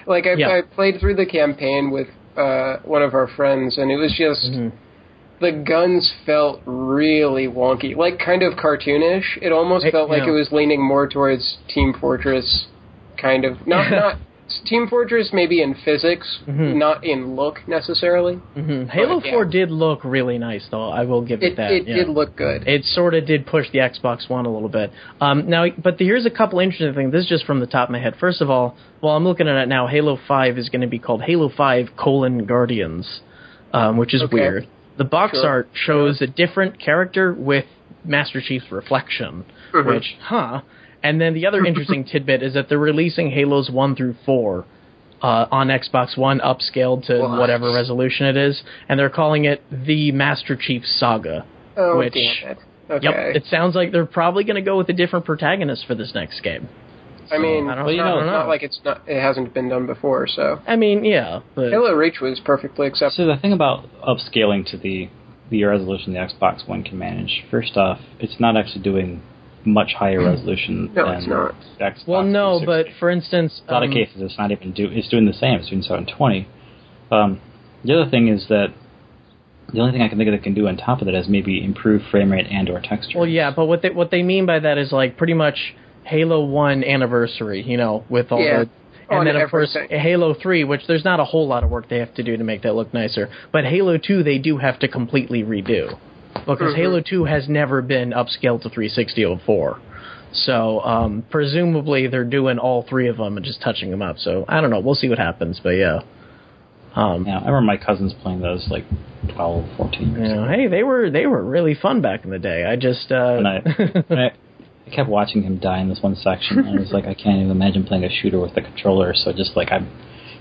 I played through the campaign with one of our friends, and it was just the guns felt really wonky, like kind of cartoonish. It almost felt like it was leaning more towards Team Fortress, kind of not Team Fortress maybe in physics, not in look necessarily. Halo 4 did look really nice, though. I will give it that. It did look good. It sort of did push the Xbox One a little bit. But here's a couple interesting things. This is just from the top of my head. First of all, I'm looking at it now. Halo 5 is going to be called Halo 5: Guardians, which is weird. The box art shows a different character with Master Chief's reflection, which, And then the other interesting tidbit is that they're releasing Halos 1 through 4 on Xbox One, upscaled to whatever resolution it is, and they're calling it the Master Chief Saga. Oh, damn it. Okay. Yep, it sounds like they're probably going to go with a different protagonist for this next game. So, I mean, it's not like it hasn't been done before, so... I mean, yeah, but... Halo Reach was perfectly acceptable. So the thing about upscaling to the resolution the Xbox One can manage, first off, it's not actually doing much higher resolution than it's not. Xbox. Well, no, 360. but for instance, a lot of cases it's not even it's doing the same. It's doing 720. The other thing is that the only thing I can think of that can do on top of that is maybe improve frame rate and/or texture. Well, yeah, but what they mean by that is like pretty much Halo 1 anniversary, with all the. And then, of course, Halo 3, which there's not a whole lot of work they have to do to make that look nicer. But Halo 2, they do have to completely redo. Because Halo 2 has never been upscaled to 360 before. So, presumably, they're doing all three of them and just touching them up. So, I don't know. We'll see what happens, but yeah. I remember my cousins playing those, 12, 14 years ago. Hey, they were really fun back in the day. I just... I kept watching him die in this one section, and I was like, I can't even imagine playing a shooter with the controller, so just,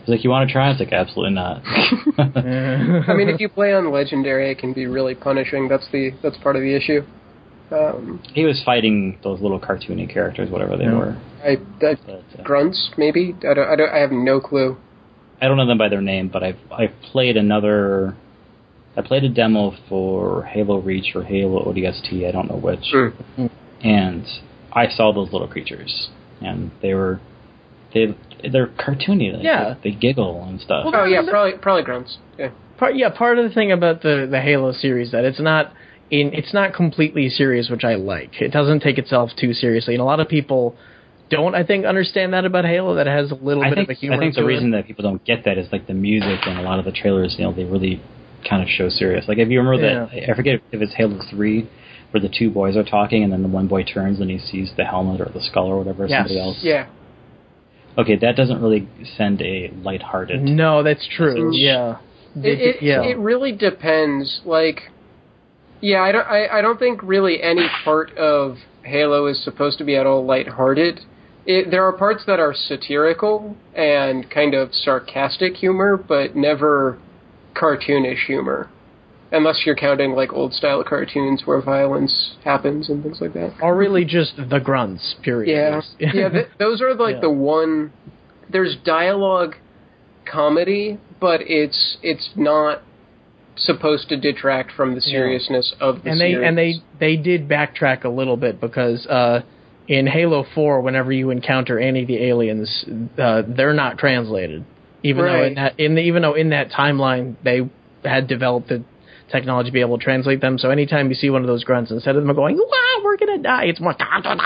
He's like, you want to try? It's like, absolutely not. I mean, if you play on Legendary, it can be really punishing. That's part of the issue. He was fighting those little cartoony characters, whatever they were. Grunts, maybe? I have no clue. I don't know them by their name, but I've played I played a demo for Halo Reach or Halo ODST, I don't know which. And I saw those little creatures, and they're cartoony. Like, they giggle and stuff. Well, probably grunts. Yeah. Part of the thing about the Halo series that it's not completely serious, which I like. It doesn't take itself too seriously, and a lot of people don't, I think, understand that about Halo. That it has a little bit of a humor. I think the reason that people don't get that is like the music and a lot of the trailers. They really kind of show serious. Like if you remember that, I forget if it's Halo 3, where the two boys are talking, and then the one boy turns and he sees the helmet or the skull or whatever. Somebody else. Yeah. Okay, that doesn't really send a lighthearted. No, that's true. Yeah. It really depends. Like, I don't think really any part of Halo is supposed to be at all lighthearted. There are parts that are satirical and kind of sarcastic humor, but never cartoonish humor. Unless you're counting like old style cartoons where violence happens and things like that. Or really just the grunts, period. Those are like the one. There's dialogue comedy, but it's not supposed to detract from the seriousness of the series. And they did backtrack a little bit because in Halo 4, whenever you encounter any of the aliens, they're not translated. Even though in that timeline they had developed the technology to be able to translate them. So anytime you see one of those grunts, instead of them going, wow, we're going to die, it's more,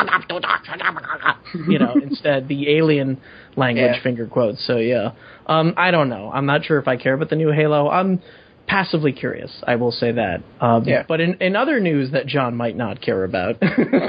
instead the alien language, finger quotes. So, I don't know. I'm not sure if I care about the new Halo. I'm passively curious, I will say that. But in other news that John might not care about,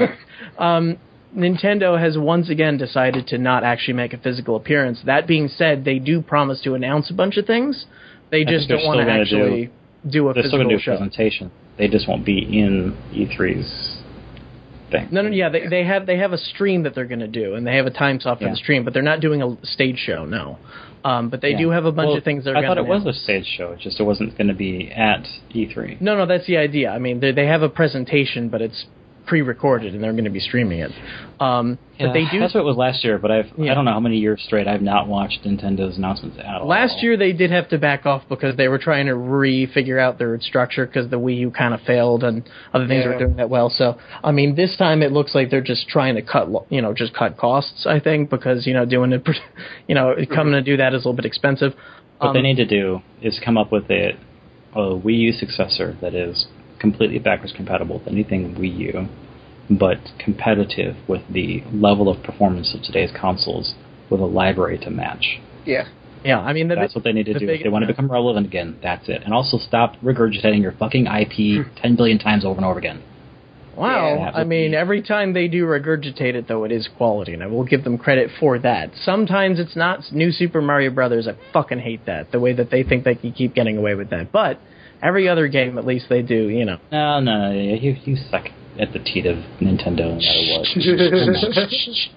Nintendo has once again decided to not actually make a physical appearance. That being said, they do promise to announce a bunch of things. They just don't want to actually do a physical show. They're still going to do a presentation. They just won't be in E3's thing. No, they have a stream that they're going to do, and they have a time slot for the stream, but they're not doing a stage show, no. But they do have a bunch of things they're going to announce. I thought it was a stage show, just it wasn't going to be at E3. No, that's the idea. I mean, they have a presentation, but it's pre-recorded, and they're going to be streaming it. But they do. That's what it was last year, but I don't know how many years straight I've not watched Nintendo's announcements at all. Last year they did have to back off because they were trying to re-figure out their structure because the Wii U kind of failed and other things weren't doing that well. So, I mean, this time it looks like they're just trying to cut costs, I think, because, doing it, coming to do that is a little bit expensive. What they need to do is come up with a Wii U successor that is completely backwards compatible with anything Wii U, but competitive with the level of performance of today's consoles with a library to match. Yeah. Yeah, I mean... That's what they need to do. If they want to become relevant again, that's it. And also stop regurgitating your fucking IP 10 billion times over and over again. Wow. I mean, every time they do regurgitate it, though, it is quality, and I will give them credit for that. Sometimes it's not. New Super Mario Brothers, I fucking hate that, the way that they think they can keep getting away with that. But every other game, at least they do, No, you suck at the teat of Nintendo no matter what.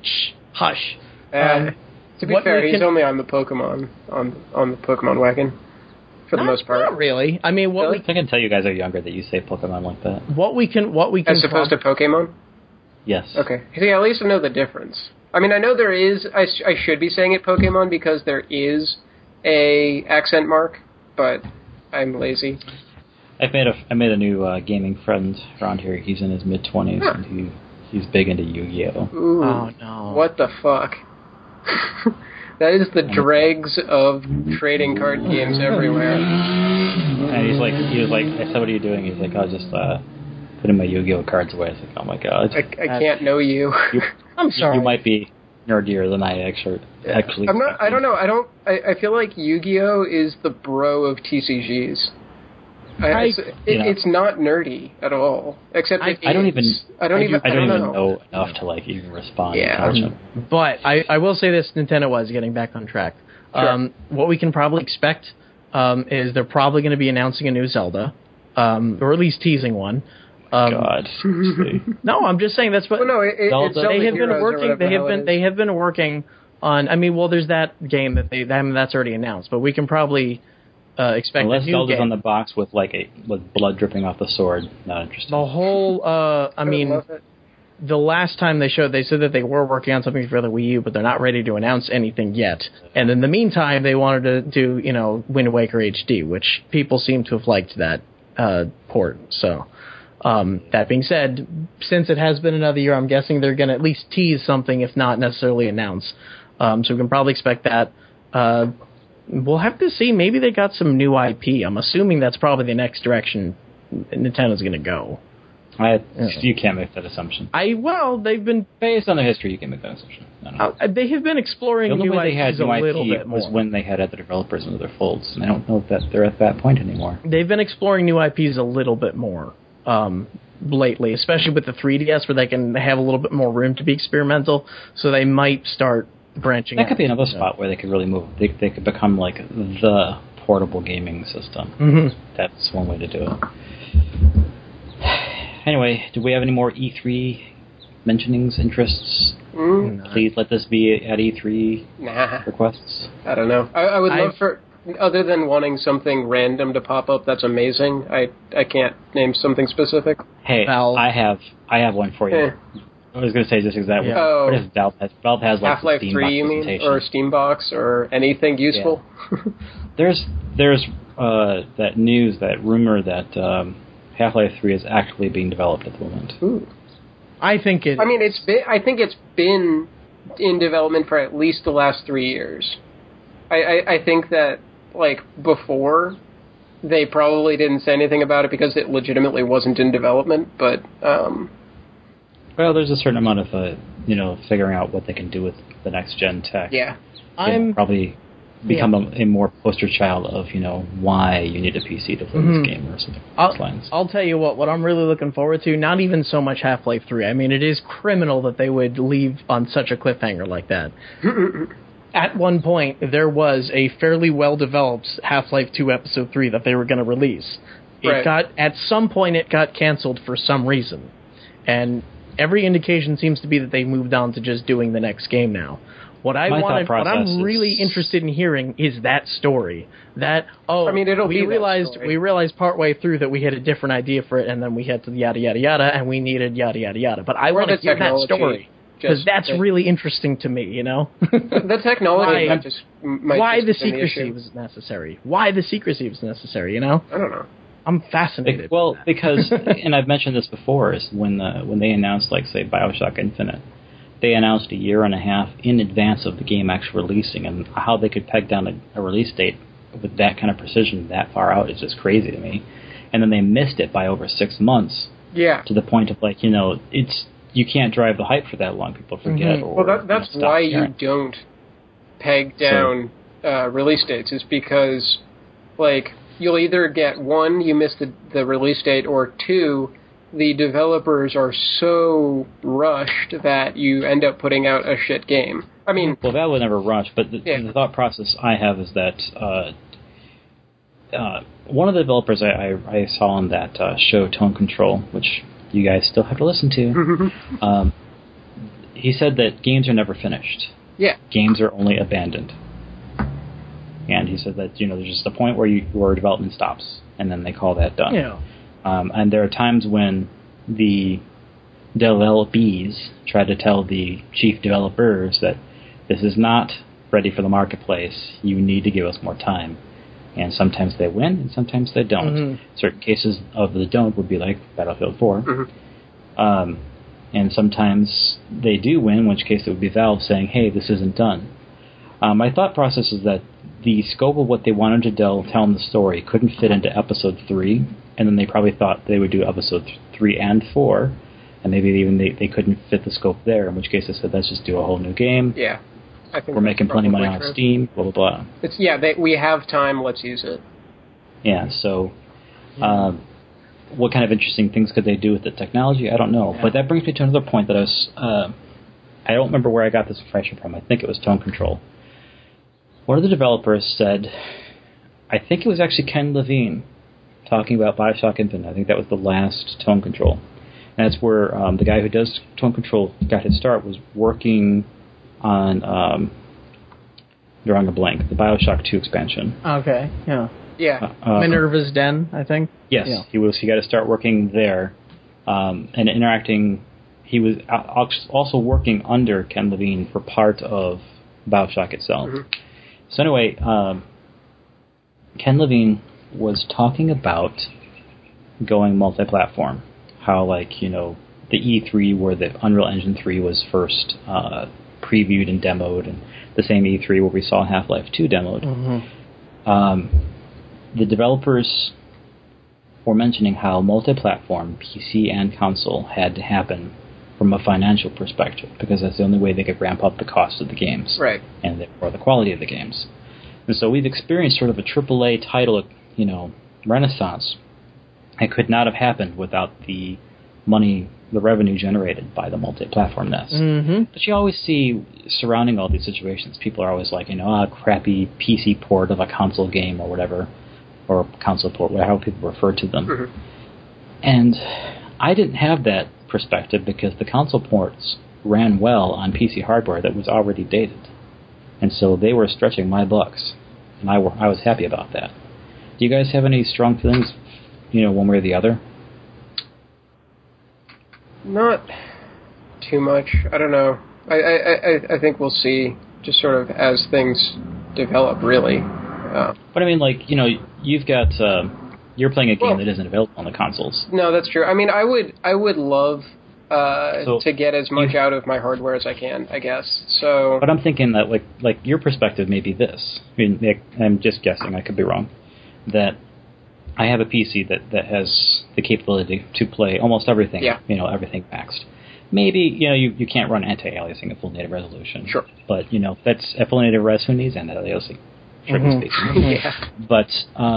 Hush. To be fair, he's only on the Pokemon on the Pokemon wagon for the most part. Not really. I mean, I can tell you guys are younger that you say Pokemon like that. What we can as opposed to Pokemon. Yes. Okay. See, at least I know the difference. I mean, I know there is. I should be saying it Pokemon because there is a accent mark, but I'm lazy. I made a new gaming friend around here. He's in his mid-20s, and he's big into Yu-Gi-Oh. Ooh, oh no! What the fuck? That is the dregs of trading card games everywhere. And he was like, I said, what are you doing? He's like, I'll just putting my Yu-Gi-Oh cards away. I was like, oh my god. I can't know you. I'm sorry. You might be nerdier than I actually. I'm not. I don't know. I feel like Yu-Gi-Oh is the bro of TCGs. It's not nerdy at all. Except I don't even know enough to even respond. Yeah. But I will say this: Nintendo was getting back on track. Sure. What we can probably expect is they're probably going to be announcing a new Zelda, or at least teasing one. God. No, I'm just saying that's what. Well, no, it's Zelda they have been Heroes working. They have been working there's that game that's already announced, but we can probably expect unless a new Zelda's game. on the box with with blood dripping off the sword. Not interested. The whole, the last time they said that they were working on something for the Wii U, but they're not ready to announce anything yet. And in the meantime, they wanted to do, Wind Waker HD, which people seem to have liked that port. So, that being said, since it has been another year, I'm guessing they're going to at least tease something, if not necessarily announce. So we can probably expect that. We'll have to see. Maybe they got some new IP. I'm assuming that's probably the next direction Nintendo's going to go. You can't make that assumption. They've been based on the history. You can make that assumption. No. They have been exploring the only new way they had IPs new a little IP bit more. was when they had other developers into their folds, and I don't know that they're at that point anymore. They've been exploring new IPs a little bit more lately, especially with the 3DS, where they can have a little bit more room to be experimental. So they might start branching. That could be another spot where they could really move. They could become like the portable gaming system. Mm-hmm. That's one way to do it. Anyway, do we have any more E3 mentionings, interests? Please let this be at E3 requests. I don't know. I would love for, other than wanting something random to pop up that's amazing, I can't name something specific. Hey, Valve. I have one for you. I was going to say just exactly. Oh. What if Valve has? Valve has like Half-Life the Steambox 3, you mean? presentation. Or Steambox, or anything useful? Yeah. There's that news, that rumor that Half-Life 3 is actively being developed at the moment. Ooh. I think it. I mean, I think it's been in development for at least the last 3 years. I think that, like, before, they probably didn't say anything about it because it legitimately wasn't in development, but... Well, there's a certain amount of, figuring out what they can do with the next-gen tech. Yeah. I'm probably become a more poster child of, why you need a PC to play this game or something along those lines. I'll tell you what I'm really looking forward to, not even so much Half-Life 3. I mean, it is criminal that they would leave on such a cliffhanger like that. At one point, there was a fairly well-developed Half-Life 2 Episode 3 that they were going to release. At some point, it got canceled for some reason. And every indication seems to be that they moved on to just doing the next game now. What I'm really interested in hearing is that story. We realized partway through that we had a different idea for it, and then we had to yada yada yada, and we needed yada yada yada. But I want to hear that story because that's really interesting to me. The technology why the secrecy was necessary? Why the secrecy was necessary? I don't know. I'm fascinated. Well, because, and I've mentioned this before, is when they announced, like, say, BioShock Infinite, they announced a year and a half in advance of the game actually releasing, and how they could peg down a release date with that kind of precision that far out is just crazy to me. And then they missed it by over 6 months. Yeah. To the point of, like, you can't drive the hype for that long. People forget. Mm-hmm. Well, that's why you don't peg down release dates, is because, like, you'll either get, one, you miss the release date, or two, the developers are so rushed that you end up putting out a shit game. I mean... Well, that would never rush, but the thought process I have is that one of the developers I saw on that show, Tone Control, which you guys still have to listen to, he said that games are never finished. Yeah. Games are only abandoned. And he said that, there's just a point where development stops, and then they call that done. Yeah. And there are times when the developees try to tell the chief developers that this is not ready for the marketplace. You need to give us more time. And sometimes they win, and sometimes they don't. Mm-hmm. Certain cases of the don't would be like Battlefield 4. Mm-hmm. And sometimes they do win, in which case it would be Valve saying, hey, this isn't done. My thought process is that the scope of what they wanted to tell in the story couldn't fit into Episode 3, and then they probably thought they would do Episode 3 and 4, and maybe even they couldn't fit the scope there, in which case they said, let's just do a whole new game. Yeah. I think we're making plenty of money on Steam, blah, blah, blah. We have time, let's use it. Yeah, so what kind of interesting things could they do with the technology? I don't know. Yeah. But that brings me to another point that I don't remember where I got this impression from. I think it was Tone Control. One of the developers said, I think it was actually Ken Levine talking about BioShock Infinite. I think that was the last Tone Control. And that's where the guy who does Tone Control got his start, was working on drawing a blank. The BioShock 2 expansion. Okay, yeah. Yeah. Minerva's Den, I think. Yes, Yeah. He got to start working there, and interacting. He was also working under Ken Levine for part of BioShock itself. Mm-hmm. So anyway, Ken Levine was talking about going multi-platform. How, like, you know, the E3 where the Unreal Engine 3 was first previewed and demoed, and the same E3 where we saw Half-Life 2 demoed. Mm-hmm. The developers were mentioning how multi-platform, PC and console, had to happen from a financial perspective, because that's the only way they could ramp up the cost of the games. Right. And therefore the quality of the games. And so we've experienced sort of a AAA title, you know, renaissance. It could not have happened without the money, the revenue generated by the multi-platformness. Mm-hmm. But you always see surrounding all these situations, people are always like, you know, a crappy PC port of a console game or whatever, or console port, how people refer to them. Mm-hmm. And I didn't have that perspective because the console ports ran well on PC hardware that was already dated. And so they were stretching my bucks, and I was happy about that. Do you guys have any strong feelings, you know, one way or the other? Not too much. I don't know. I think we'll see, just sort of as things develop, really. But I mean, like, you know, you've got you're playing a game that isn't available on the consoles. No, that's true. I mean, I would love to get as much out of my hardware as I can, I guess. So, but I'm thinking that like your perspective may be this. I mean, Nick, I'm just guessing. I could be wrong. That I have a PC that has the capability to play almost everything. Yeah. You know, everything maxed. Maybe, you know, you can't run anti-aliasing at full native resolution. Sure. But, you know, that's at full native res, who needs anti-aliasing? Strictly speaking. Yeah. But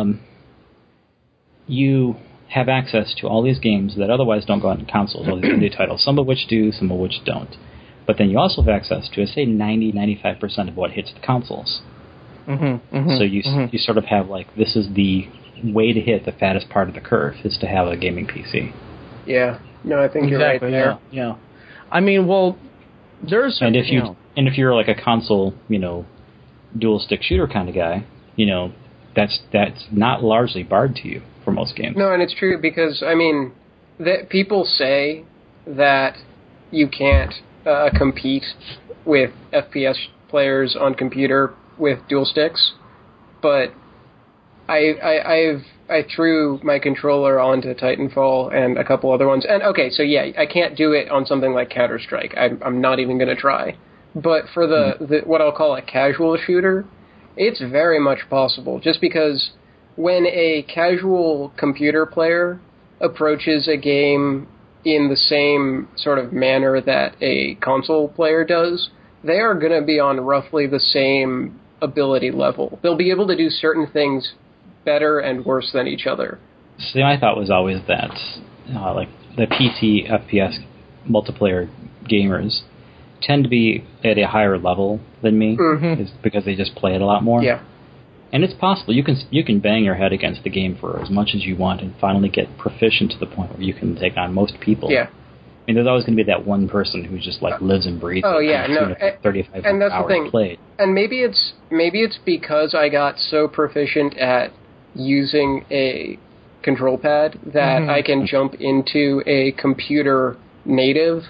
you have access to all these games that otherwise don't go on consoles, all these indie titles, some of which do, some of which don't. But then you also have access to, say, 90-95% of what hits the consoles. Mm-hmm. Mm-hmm. So you sort of have, like, this is the way to hit the fattest part of the curve, is to have a gaming PC. Yeah. No, I think you're right there. Yeah. I mean, well, there's and if you're like a console, you know, dual stick shooter kind of guy, you know, that's not largely barred to you for most games. No, and it's true because, I mean, that people say that you can't compete with FPS players on computer with dual sticks, but I threw my controller onto Titanfall and a couple other ones, and okay, so yeah, I can't do it on something like Counter-Strike. I'm not even going to try. But for the what I'll call a casual shooter, it's very much possible, just because when a casual computer player approaches a game in the same sort of manner that a console player does, they are going to be on roughly the same ability level. They'll be able to do certain things better and worse than each other. See, my thought was always that, like, the PC FPS multiplayer gamers tend to be at a higher level than me, is because they just play it a lot more. Yeah. And it's possible you can bang your head against the game for as much as you want and finally get proficient to the point where you can take on most people. Yeah. I mean, there's always going to be that one person who just like lives and breathes. Oh yeah, no, 35 and that's hours the thing. Played. And maybe it's because I got so proficient at using a control pad that I can jump into a computer native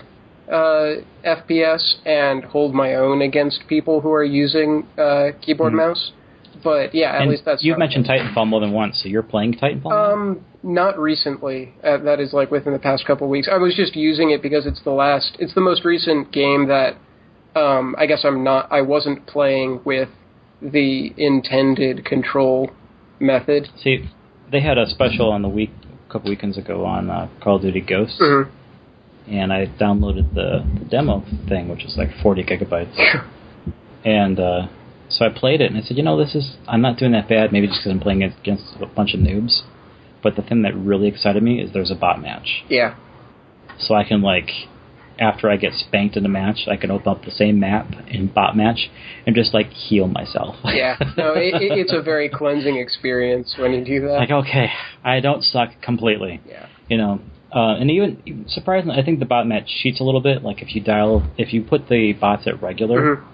FPS and hold my own against people who are using keyboard mouse. But yeah, at least that's... You've mentioned Titanfall more than once, so you're playing Titanfall now? Not recently. That is like within the past couple of weeks. I was just using it because it's the most recent game that I guess I wasn't playing with the intended control method. See, they had a special on a couple weekends ago on Call of Duty Ghosts, and I downloaded the demo thing, which is like 40 gigabytes. And so I played it, and I said, you know, I'm not doing that bad, maybe just because I'm playing against a bunch of noobs. But the thing that really excited me is there's a bot match. Yeah. So I can, like, after I get spanked in a match, I can open up the same map in bot match and just, like, heal myself. Yeah. No, it's a very cleansing experience when you do that. Like, okay, I don't suck completely. Yeah. You know, and even, surprisingly, I think the bot match cheats a little bit. Like, if you put the bots at regular,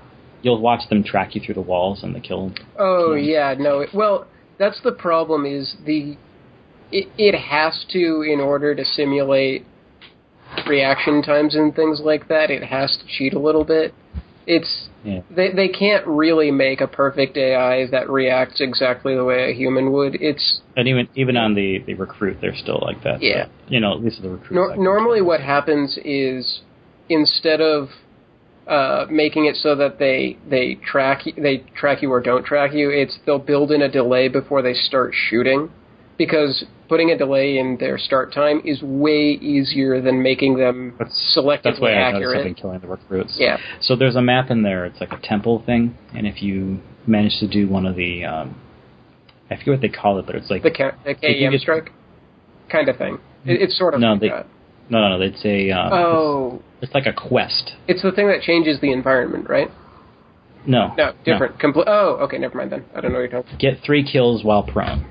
you'll watch them track you through the walls and the kill. Oh yeah, no. Well, that's the problem. Is it has to, in order to simulate reaction times and things like that, it has to cheat a little bit. They can't really make a perfect AI that reacts exactly the way a human would. And even on the recruit, they're still like that. Yeah. But, at least the recruit. Normally what happens is, instead of making it so that they track you or don't track you, they'll build in a delay before they start shooting, because putting a delay in their start time is way easier than making them selectively That's why I accurate. noticed I've been killing the recruits. Yeah. So there's a map in there. It's like a temple thing, and if you manage to do one of the, I forget what they call it, but it's like the KEM strike kind of thing. It's sort of like that. No. It's a. It's like a quest. It's the thing that changes the environment, right? No, different. Okay, never mind then. I don't know what you're talking about. Get 3 kills while prone.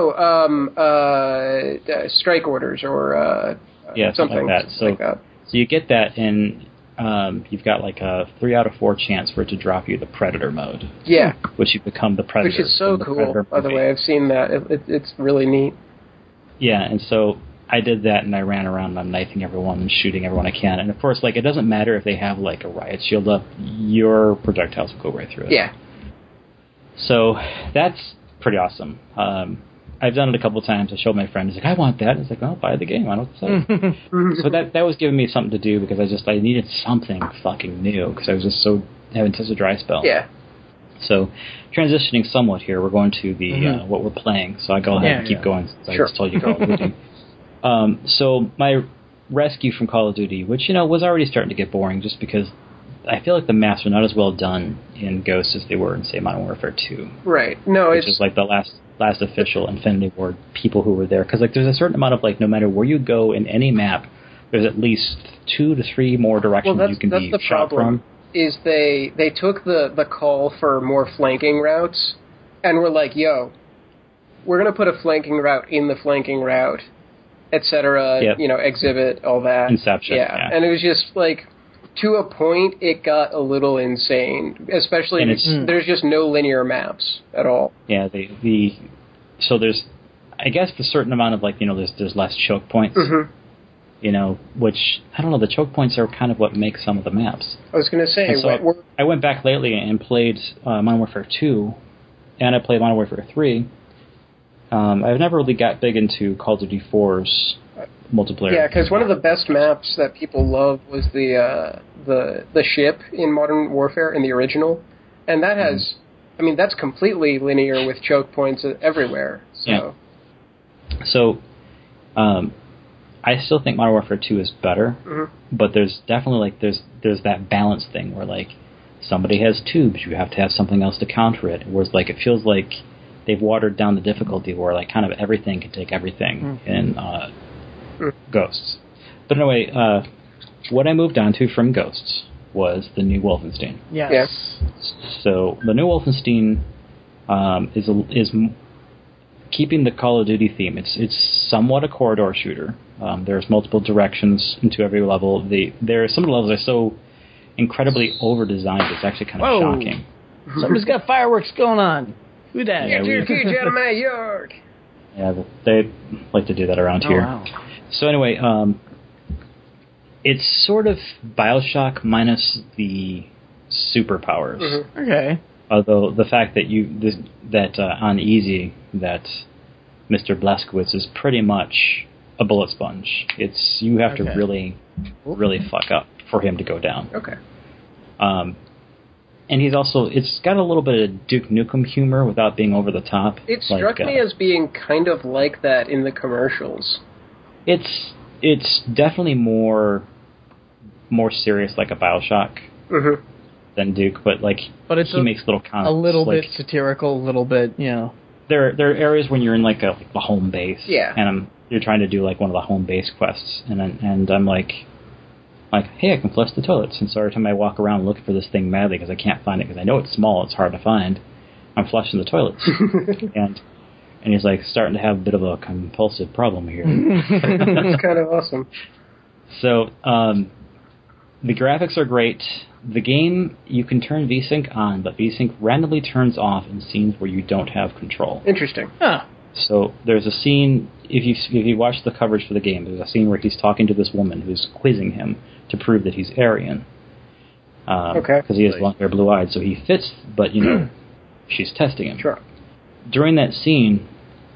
Strike orders or something like that. So you get that, and you've got like a 3 out of 4 chance for it to drop you the Predator mode. Yeah, which you become the Predator. Which is so cool, by the way. I've seen that. It's really neat. Yeah, and so I did that, and I ran around, and I'm knifing everyone and shooting everyone I can. And of course, like, it doesn't matter if they have like a riot shield up; your projectiles will go right through it. Yeah. So that's pretty awesome. I've done it a couple of times. I showed my friend. He's like, "I want that." It's like, "Well, buy the game. I don't say." So that was giving me something to do, because I needed something fucking new, because I was just having such a dry spell. Yeah. So, transitioning somewhat here, we're going to the what we're playing. So I go ahead and keep going, since I just told you Call of Duty. So my rescue from Call of Duty, which was already starting to get boring, just because I feel like the maps are not as well done in Ghosts as they were in, say, Modern Warfare 2. Right. No, which is like the last official Infinity Ward people who were there, because like there's a certain amount of, like, no matter where you go in any map, there's at least 2 to 3 more directions you can be shot from. Is they took the call for more flanking routes and were like, yo, we're going to put a flanking route in the flanking route, etc., exhibit, all that. Inception. Yeah. And it was just like, to a point, it got a little insane, especially there's just no linear maps at all. Yeah, so there's, I guess, the certain amount of, like, there's less choke points. Mm-hmm. Which, I don't know, the choke points are kind of what make some of the maps. I was going to say, so I went back lately and played Modern Warfare 2, and I played Modern Warfare 3. I've never really got big into Call of Duty 4's multiplayer. Yeah, because one of the best maps that people love was the ship in Modern Warfare, in the original. And that has, that's completely linear with choke points everywhere. So. Yeah. So, I still think Modern Warfare 2 is better, but there's definitely, like, there's that balance thing where, like, somebody has tubes, you have to have something else to counter it. Whereas, like, it feels like they've watered down the difficulty where, like, kind of everything can take everything in Ghosts. But anyway, what I moved on to from Ghosts was the new Wolfenstein. Yes. So the new Wolfenstein is keeping the Call of Duty theme. It's somewhat a corridor shooter. There's multiple directions into every level. Some of the levels are so incredibly over-designed, it's actually kind of shocking. Somebody's got fireworks going on. Who that? Get your kids out of my yard. Yeah, they like to do that around here. Wow. So anyway, it's sort of BioShock minus the superpowers. Mm-hmm. Okay. Although the fact that on easy that Mr. Blazkowicz is pretty much a bullet sponge. You have to really fuck up for him to go down. Okay. And it's got a little bit of Duke Nukem humor without being over the top. It struck me as being kind of like that in the commercials. It's definitely more serious, like a BioShock than Duke, but he makes little comments. A little bit satirical, a little bit, There are areas when you're in like a home base, and you're trying to do like one of the home base quests, and I'm like, hey, I can flush the toilets. And so every time I walk around looking for this thing madly because I can't find it because I know it's small, it's hard to find, I'm flushing the toilets. and he's like starting to have a bit of a compulsive problem here. That's kind of awesome. So The graphics are great. The game, you can turn VSync on, but VSync randomly turns off in scenes where you don't have control. Interesting. Huh. So there's a scene, if you watch the coverage for the game, there's a scene where he's talking to this woman who's quizzing him to prove that he's Aryan. Okay. Because he has long hair, blue eyes, so he fits, but, she's testing him. Sure. During that scene,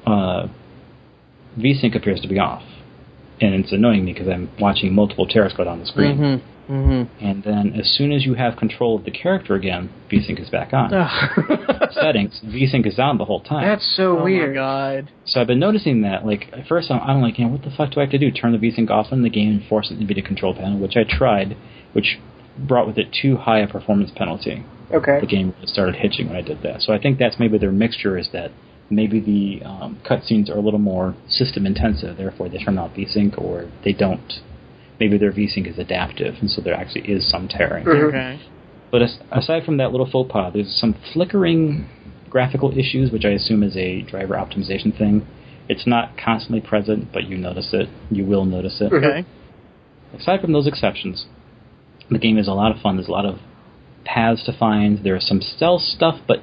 VSync appears to be off. And it's annoying me because I'm watching multiple tears go down the screen. Mm-hmm. Mm-hmm. And then as soon as you have control of the character again, VSync is back on. Settings, VSync is on the whole time. That's so weird. Oh my god. So I've been noticing that. Like, at first I'm like, what the fuck do I have to do? Turn the VSync off in the game and force it to be the control panel, which I tried, which brought with it too high a performance penalty. Okay. The game really started hitching when I did that. So I think that's maybe their mixture, is that maybe the cutscenes are a little more system intensive, therefore they turn off VSync, or they don't. Maybe their VSync is adaptive, and so there actually is some tearing. Mm-hmm. Okay. But aside from that little faux pas, there's some flickering graphical issues, which I assume is a driver optimization thing. It's not constantly present, but you notice it. You will notice it. Okay. Aside from those exceptions, the game is a lot of fun. There's a lot of paths to find. There's some stealth stuff, but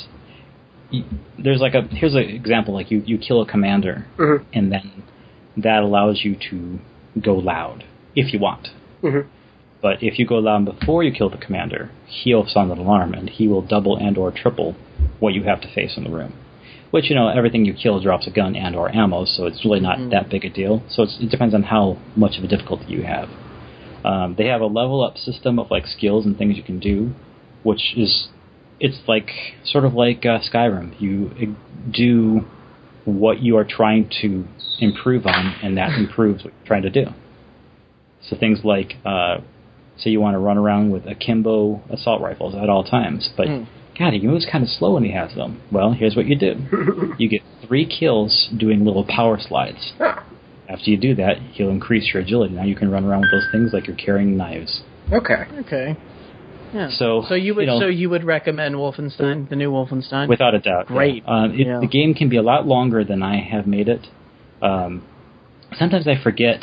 here's an example, like you kill a commander, mm-hmm. and then that allows you to go loud if you want. Mm-hmm. But if you go loud before you kill the commander, he'll sound an alarm, and he will double and or triple what you have to face in the room. Which, everything you kill drops a gun and or ammo, so it's really not that big a deal. So it depends on how much of a difficulty you have. They have a level up system of like skills and things you can do, which is, it's like sort of like Skyrim. You do what you are trying to improve on, and that improves what you're trying to do. So things like, say you want to run around with akimbo assault rifles at all times, but God, he moves kind of slow when he has them. Well, here's what you do. You get 3 kills doing little power slides. After you do that, he'll increase your agility. Now you can run around with those things like you're carrying knives. Okay. Okay. Yeah. So you would recommend Wolfenstein, the new Wolfenstein? Without a doubt. Great. Yeah. The game can be a lot longer than I have made it. Sometimes I forget,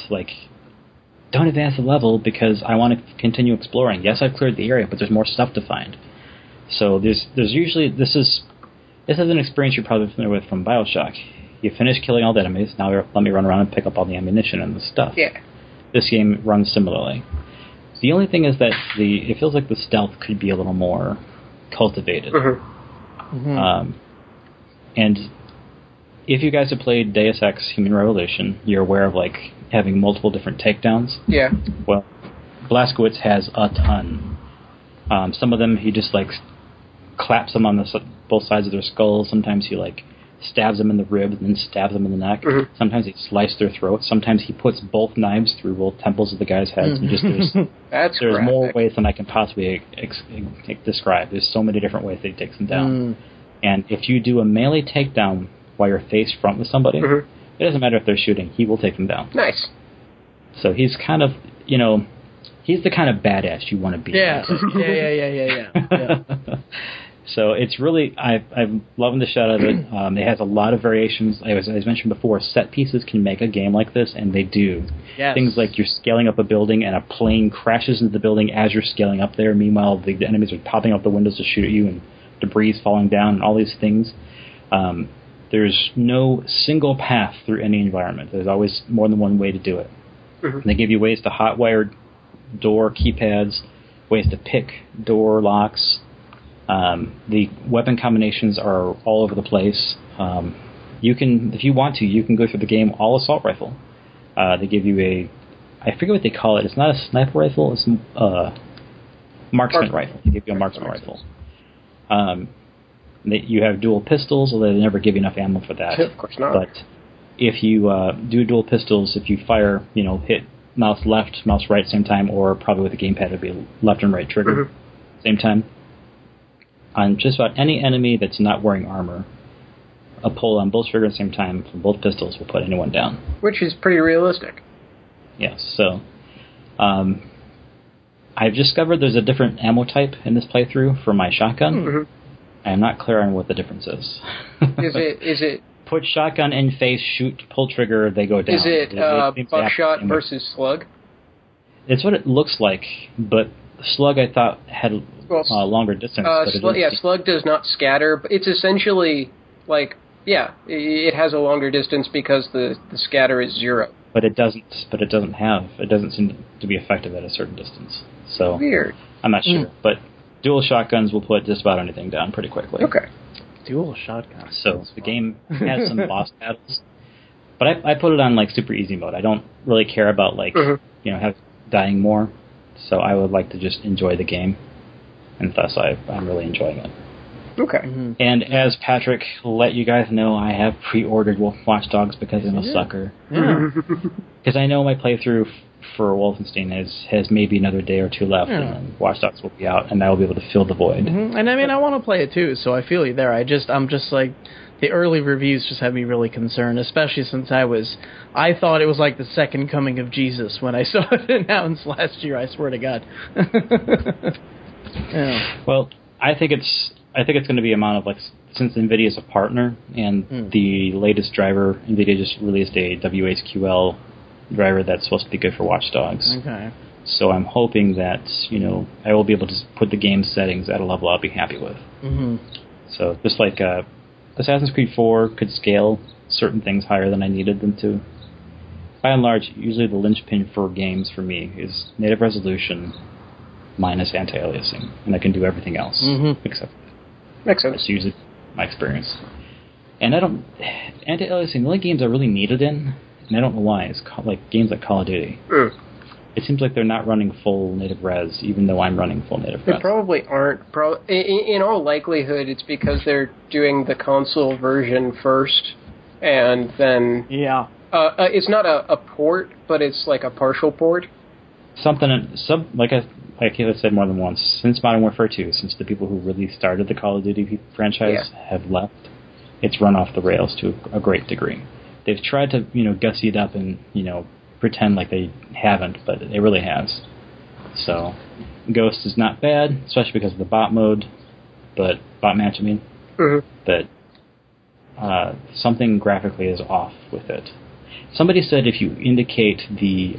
don't advance the level because I want to continue exploring. Yes, I've cleared the area, but there's more stuff to find. So there's usually, this is an experience you're probably familiar with from BioShock. You finish killing all the enemies, now let me run around and pick up all the ammunition and the stuff. Yeah. This game runs similarly. The only thing is that it feels like the stealth could be a little more cultivated. Mm-hmm. Mm-hmm. And if you guys have played Deus Ex Human Revolution, you're aware of having multiple different takedowns. Yeah. Well, Blazkowicz has a ton. Some of them he just claps them on both sides of their skulls. Sometimes he stabs them in the ribs and then stabs them in the neck. Mm-hmm. Sometimes he slices their throats. Sometimes he puts both knives through both temples of the guy's heads. And just there's more ways than I can possibly describe. There's so many different ways that he takes them down. And if you do a melee takedown while you're face front with somebody, it doesn't matter if they're shooting. He will take them down. Nice. So he's kind of, he's the kind of badass you want to be. Yeah. Yeah. So it's really, I'm loving the shit out of it. It has a lot of variations. As I mentioned before, set pieces can make a game like this, and they do. Yes. Things like you're scaling up a building, and a plane crashes into the building as you're scaling up there. Meanwhile, the enemies are popping out the windows to shoot at you, and debris falling down, and all these things. There's no single path through any environment. There's always more than one way to do it. And they give you ways to hotwire door keypads, ways to pick door locks. The weapon combinations are all over the place. You can, if you want to, you can go through the game all assault rifle. They give you I forget what they call it. It's not a sniper rifle. It's a marksman rifle. They give you a marksman rifle. You have dual pistols, although they never give you enough ammo for that. Of course not. But if you do dual pistols, if you fire, hit mouse left, mouse right same time, or probably with the gamepad it would be left and right trigger same time. On just about any enemy that's not wearing armor, a pull on both triggers at the same time from both pistols will put anyone down. Which is pretty realistic. Yes, so I've discovered there's a different ammo type in this playthrough for my shotgun. I'm not clear on what the difference is. Is it put shotgun in face, shoot, pull trigger, they go down. Is it buckshot versus slug? it's what it looks like, but Slug I thought had longer distance. Slug does not scatter, but it's essentially like, it has a longer distance because the scatter is 0. But it doesn't seem to be effective at a certain distance. So weird. I'm not sure, but dual shotguns will put just about anything down pretty quickly. Okay. Dual shotguns. So the game has some boss battles, but I put it on like super easy mode. I don't really care about have dying more. So I would like to just enjoy the game, and thus I'm really enjoying it. Okay. Mm-hmm. And as Patrick let you guys know, I have pre-ordered Watch Dogs because I'm a sucker. Yeah. Because I know my playthrough for Wolfenstein has maybe another day or two left, and then Watch Dogs will be out, and I will be able to fill the void. Mm-hmm. And I mean, I want to play it too, so I feel you there. I'm just like, the early reviews just had me really concerned, especially since I thought it was like the second coming of Jesus when I saw it announced last year. I swear to God. Yeah. Well, I think it's going to be amount of since NVIDIA is a partner and the latest driver, NVIDIA just released a WHQL driver that's supposed to be good for Watch Dogs. Okay. So I'm hoping that I will be able to put the game settings at a level I'll be happy with. Mm-hmm. So just like Assassin's Creed 4 could scale certain things higher than I needed them to. By and large, usually the linchpin for games for me is native resolution minus anti-aliasing, and I can do everything else except makes sense. That's usually my experience. And anti-aliasing, the only games I really need it in, and I don't know why, is games like Call of Duty. It seems like they're not running full native res, even though I'm running full native res. They probably aren't. In all likelihood, it's because they're doing the console version first, and then it's not a port, but it's like a partial port. Like I said more than once, since Modern Warfare 2, since the people who really started the Call of Duty franchise have left, it's run off the rails to a great degree. They've tried to gussy it up and pretend like they haven't, but it really has. So Ghost is not bad, especially because of the bot mode, but bot match, I mean. Mm-hmm. But something graphically is off with it. Somebody said if you indicate the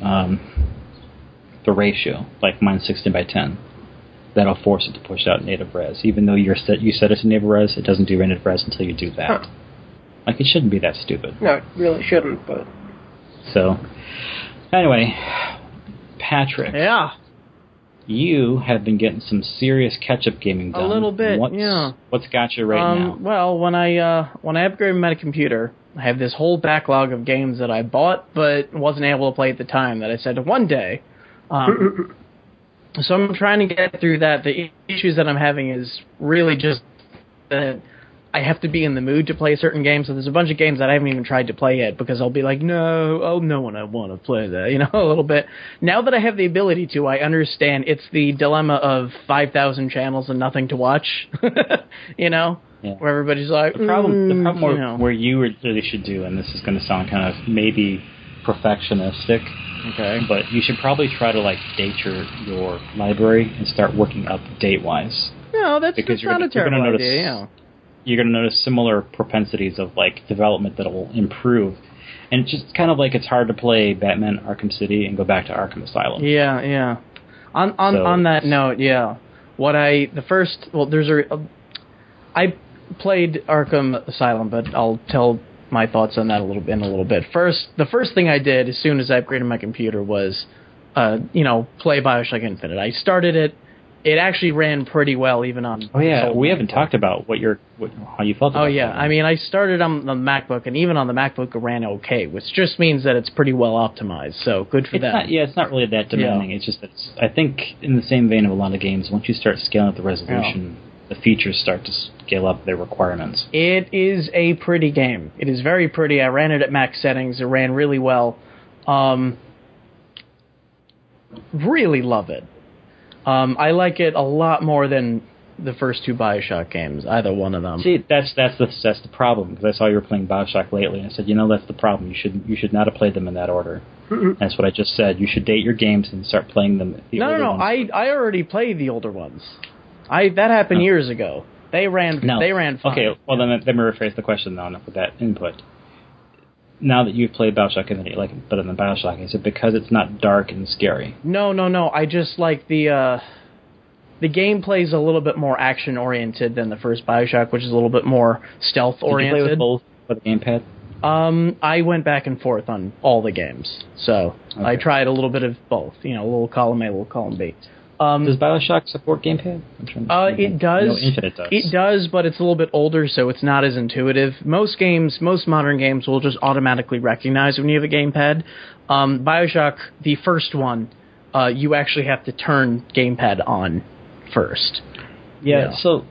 ratio, like mine's 16:10, that'll force it to push out native res. Even though you set it to native res, it doesn't do native res until you do that. Like, it shouldn't be that stupid. No, it really shouldn't, but... So, anyway, Patrick. Yeah. You have been getting some serious catch-up gaming done. A little bit, What's got you right now? Well, when I upgraded my computer, I have this whole backlog of games that I bought but wasn't able to play at the time that I said one day. So I'm trying to get through that. The issues that I'm having is really just that I have to be in the mood to play certain games. So there's a bunch of games that I haven't even tried to play yet because I'll be like, no, I want to play that, a little bit. Now that I have the ability to, I understand it's the dilemma of 5,000 channels and nothing to watch, Yeah. Where everybody's like, the problem where you really should do, and this is going to sound kind of maybe perfectionistic, okay, but you should probably try to date your library and start working up date-wise. No, that's not a terrible idea. Yeah. You're going to notice similar propensities of development that will improve, and it's just kind of it's hard to play Batman Arkham City and go back to Arkham Asylum. Yeah. On that note, I played Arkham Asylum, but I'll tell my thoughts on that in a little bit. The first thing I did as soon as I upgraded my computer was, play BioShock Infinite. I started it. It actually ran pretty well, even on. Oh yeah, we haven't talked about how you felt about it. Oh yeah, I mean, I started on the MacBook, and even on the MacBook it ran okay, which just means that it's pretty well optimized. So good for them. It's not really that demanding. Yeah. It's just that I think in the same vein of a lot of games, once you start scaling up the resolution, the features start to scale up their requirements. It is a pretty game. It is very pretty. I ran it at max settings. It ran really well. Really love it. I like it a lot more than the first two BioShock games, either one of them. See, that's the problem, because I saw you were playing BioShock lately, and I said, that's the problem. You should not have played them in that order. That's what I just said. You should date your games and start playing them. No. I already played the older ones. That happened years ago. They ran fine. Okay, well then let me rephrase the question though with that input. now that you've played Bioshock Infinite, you like it better than Bioshock? Is it because it's not dark and scary? No. I just like the gameplay's a little bit more action oriented than the first Bioshock, which is a little bit more stealth oriented. Did you play with both for the gamepad? I went back and forth on all the games, so okay. I tried a little bit of both. A little column A, a little column B. Does Bioshock support gamepad? It does. No, Infinite does. It does, but it's a little bit older, so it's not as intuitive. Most modern games will just automatically recognize when you have a gamepad. Bioshock, the first one, you actually have to turn gamepad on first. Yeah. So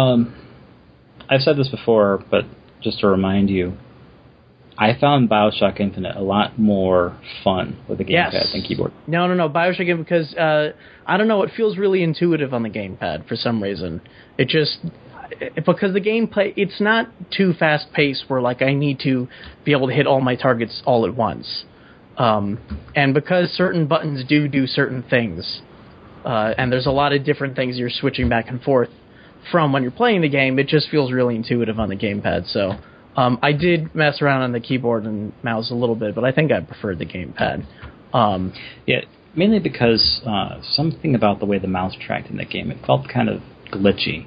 I've said this before, but just to remind you, I found Bioshock Infinite a lot more fun with a gamepad than keyboard. No. Bioshock Infinite, because, I don't know, it feels really intuitive on the gamepad for some reason. It just, because the gameplay, it's not too fast-paced where, like, I need to be able to hit all my targets all at once. And because certain buttons do certain things, and there's a lot of different things you're switching back and forth from when you're playing the game, it just feels really intuitive on the gamepad, so... I did mess around on the keyboard and mouse a little bit, but I think I preferred the gamepad. Yeah, mainly because something about the way the mouse tracked in that game, it felt kind of glitchy.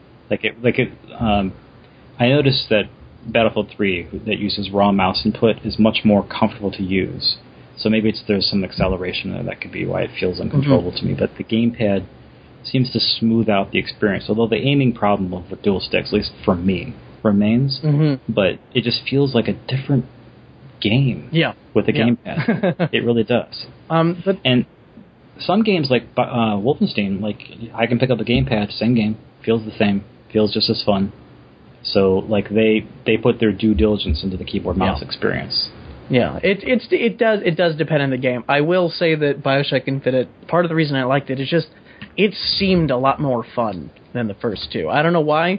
Mm-hmm. I noticed that Battlefield 3, that uses raw mouse input, is much more comfortable to use. So maybe there's some acceleration there that could be why it feels uncontrollable to me. But the gamepad seems to smooth out the experience, although the aiming problem of the dual sticks, at least for me, remains, but it just feels like a different game with the gamepad. It really does. And some games like Wolfenstein, like I can pick up the gamepad, same game, feels the same, feels just as fun. So like they put their due diligence into the keyboard mouse experience. Yeah, it does depend on the game. I will say that Bioshock Infinite, part of the reason I liked it is just it seemed a lot more fun than the first two. I don't know why.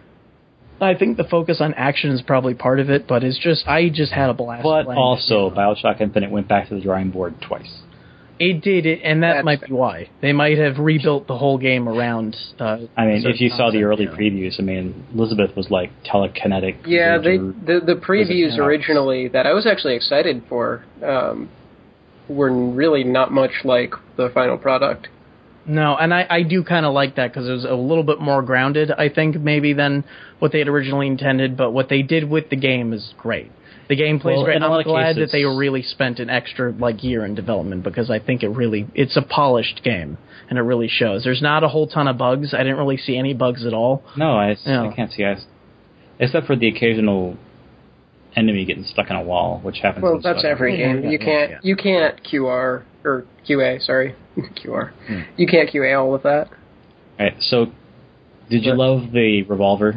I think the focus on action is probably part of it, but I just had a blast. But also, Bioshock Infinite went back to the drawing board twice. It did, and that might be why. They might have rebuilt the whole game around... if you saw the early previews, Elizabeth was like telekinetic. Yeah, the previews originally that I was actually excited for were really not much like the final product. No, and I do kind of like that because it was a little bit more grounded, I think, maybe than what they had originally intended, but what they did with the game is great. The gameplay's great, and I'm glad that they really spent an extra year in development because I think it's a polished game, and it really shows. There's not a whole ton of bugs. I didn't really see any bugs at all. No, I can't see except for the occasional enemy getting stuck in a wall, which happens. Well, that's every game. You can't QR or QA. Sorry, QR. You can't QA all of that. All right. So, did you love the revolver?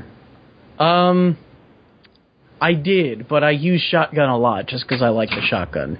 I did, but I use shotgun a lot just because I like the shotgun.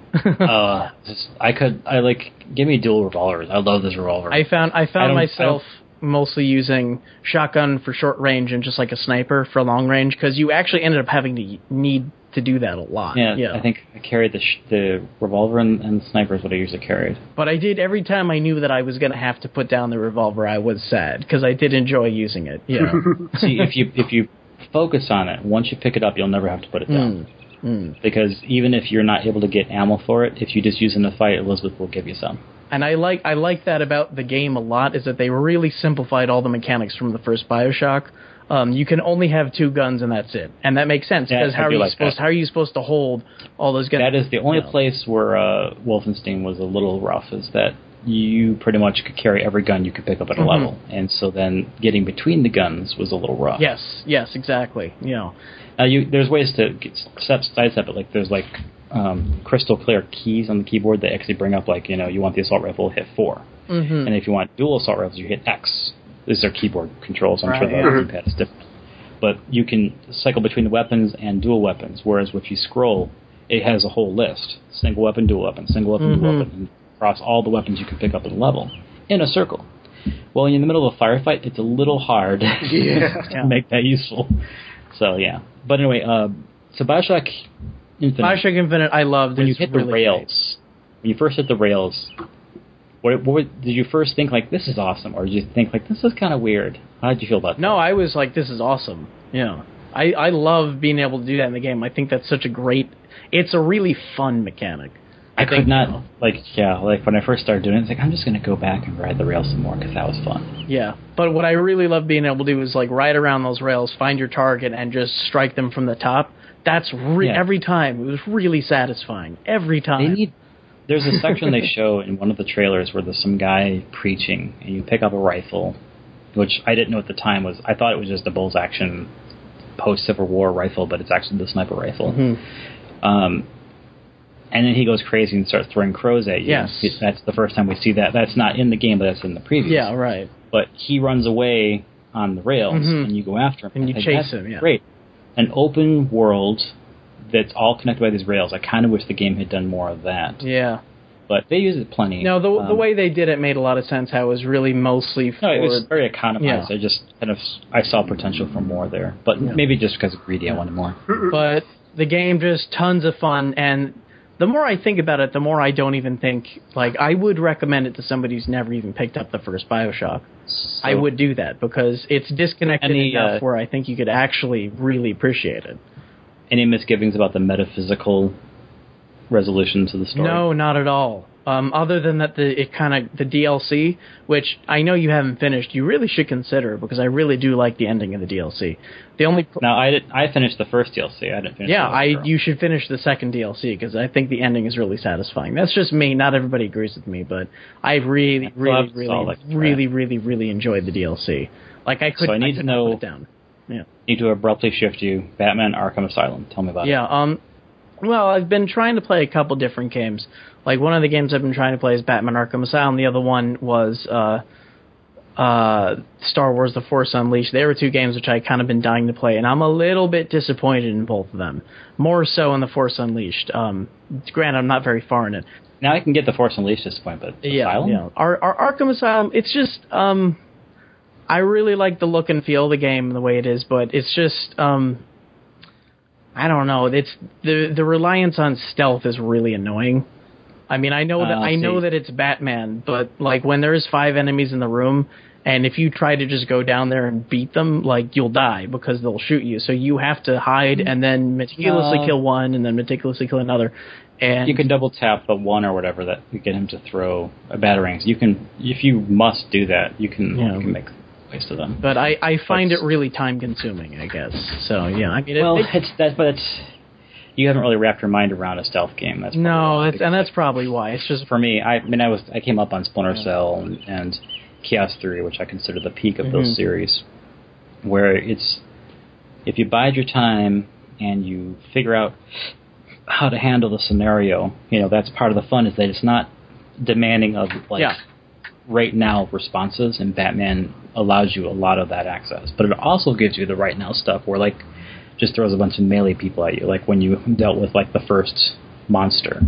Give me dual revolvers. I love this revolver. I found myself mostly using shotgun for short range and just like a sniper for long range because you actually ended up having to need to do that a lot. Yeah. I think I carried the revolver and sniper is what I usually carried. But I did every time I knew that I was going to have to put down the revolver, I was sad because I did enjoy using it. Yeah. See, if you focus on it, once you pick it up, you'll never have to put it down. Because even if you're not able to get ammo for it, if you just use it in a fight, Elizabeth will give you some. And I like that about the game a lot, is that they really simplified all the mechanics from the first Bioshock. You can only have 2 guns and that's it. And that makes sense, because how are you supposed to hold all those guns? That is the only place where Wolfenstein was a little rough, is that you pretty much could carry every gun you could pick up at a level. And so then getting between the guns was a little rough. Yes, exactly. There's ways to sidestep it. Like there's crystal clear keys on the keyboard that actually bring up you want the assault rifle, hit 4. And if you want dual assault rifles, you hit X. These are keyboard controls. I'm sure the gamepad is different. But you can cycle between the weapons and dual weapons, whereas if you scroll, it has a whole list. Single weapon, dual weapon, single weapon, dual weapon, and across all the weapons you can pick up in a level, in a circle. Well, in the middle of a firefight, it's a little hard to make that useful. So, yeah. But anyway, so Bioshock Infinite, I loved. When you hit the rails, when you first hit the rails, did you first think this is awesome, or did you think this is kind of weird? How did you feel about that? No, I was this is awesome. Yeah, I love being able to do that in the game. I think that's such a great. it's a really fun mechanic. I could not, like when I first started doing it, it's like, I'm just going to go back and ride the rails some more because that was fun. Yeah, but what I really love being able to do is, like, ride around those rails, find your target, and just strike them from the top. That's every time. It was really satisfying. Every time. There's a section they show in one of the trailers where there's some guy preaching, and you pick up a rifle, which I didn't know at the time was, I thought it was just a Bulls Action post-Civil War rifle, but it's actually the sniper rifle. Mm-hmm. And then he goes crazy and starts throwing crows at you. Yes. That's the first time we see that. That's not in the game, but that's in the previews. Yeah, right. But he runs away on the rails, and you go after him. And you chase him, yeah. Great. An open world that's all connected by these rails. I kind of wish the game had done more of that. Yeah. But they use it plenty. No, the way they did it made a lot of sense, how it was really mostly for... No, it was very economized. Yeah. I saw potential for more there. But maybe just because of greedy, I wanted more. But the game, just tons of fun, and the more I think about it, the more I don't even think... Like, I would recommend it to somebody who's never even picked up the first BioShock. So, I would do that, because it's disconnected enough where I think you could actually really appreciate it. Any misgivings about the metaphysical resolution to the story? No, not at all. Other than that, the DLC, which I know you haven't finished, you really should consider, because I really do like the ending of the DLC. Now, I finished the first DLC. I didn't finish. Yeah, you should finish the second DLC, because I think the ending is really satisfying. That's just me. Not everybody agrees with me, but I really enjoyed the DLC. Like, I couldn't put it down. Yeah. Need to abruptly shift you. Batman Arkham Asylum. Tell me about it. Yeah. Well, I've been trying to play a couple different games. Like, one of the games I've been trying to play is Batman Arkham Asylum. The other one was Star Wars The Force Unleashed. They were two games which I kind of been dying to play, and I'm a little bit disappointed in both of them. More so in The Force Unleashed. Granted, I'm not very far in it. Now I can get The Force Unleashed at this point, but Asylum? Yeah. Our Arkham Asylum, it's just... I really like the look and feel of the game and the way it is, but it's just... I don't know. It's the reliance on stealth is really annoying. I mean, I know that it's Batman, but like when there's 5 enemies in the room, and if you try to just go down there and beat them, like you'll die because they'll shoot you. So you have to hide and then meticulously kill one, and then meticulously kill another. And you can double tap the one or whatever that you get him to throw batarangs. You can, if you must do that, you can make ways to them. But I find it really time consuming, I guess. So yeah, I mean, you haven't really wrapped your mind around a stealth game. That's probably why. It's just for me. I came up on Splinter Cell and Chaos Theory, which I consider the peak of those series, where it's if you bide your time and you figure out how to handle the scenario, that's part of the fun. Is that it's not demanding of right now responses, and Batman allows you a lot of that access. But it also gives you the right now stuff where just throws a bunch of melee people at you, like when you dealt with the first monster.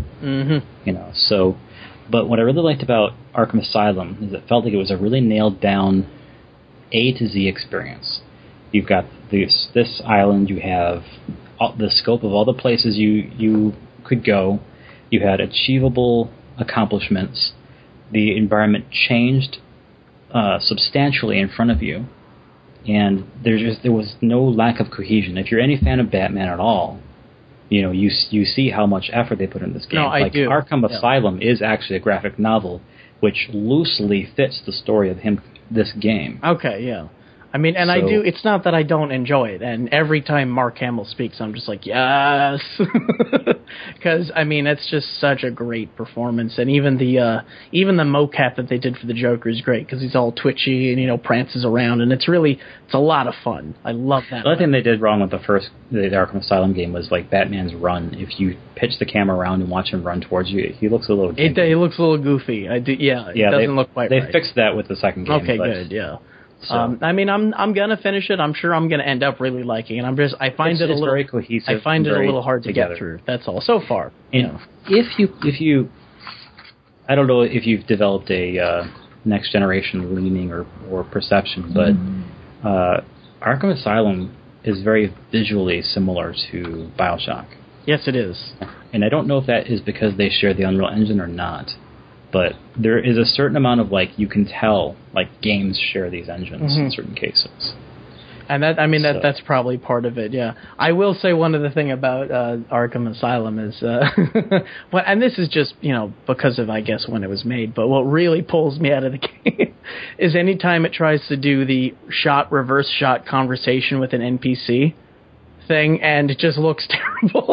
So, but what I really liked about Arkham Asylum is it felt like it was a really nailed down A to Z experience. You've got this island, you have the scope of all the places you could go, you had achievable accomplishments, the environment changed substantially in front of you, and there was no lack of cohesion. If you're any fan of Batman at all, you see how much effort they put in this game. No, I do. Arkham Asylum is actually a graphic novel which loosely fits the story of this game. Okay, yeah. I mean, and I do. It's not that I don't enjoy it. And every time Mark Hamill speaks, I'm just like, yes, because I mean, it's just such a great performance. And even the mocap that they did for the Joker is great because he's all twitchy and prances around, and it's a lot of fun. I love that. The other thing they did wrong with the Arkham Asylum game was Batman's run. If you pitch the camera around and watch him run towards you, he looks a little. He looks a little goofy. It doesn't look quite right. They fixed that with the second game. Okay, good. Yeah. So. I mean, I'm gonna finish it. I'm sure I'm gonna end up really liking it. I find it a little very cohesive. I find it a little hard to get through. That's all so far. And if you, I don't know if you've developed a next generation leaning or perception, but Arkham Asylum is very visually similar to BioShock. Yes, it is. And I don't know if that is because they share the Unreal Engine or not. But there is a certain amount of you can tell games share these engines in certain cases. And that's probably part of it. Yeah, I will say one other thing about Arkham Asylum is, well, and this is just because of I guess when it was made. But what really pulls me out of the game is anytime it tries to do the reverse shot conversation with an NPC thing, and it just looks terrible.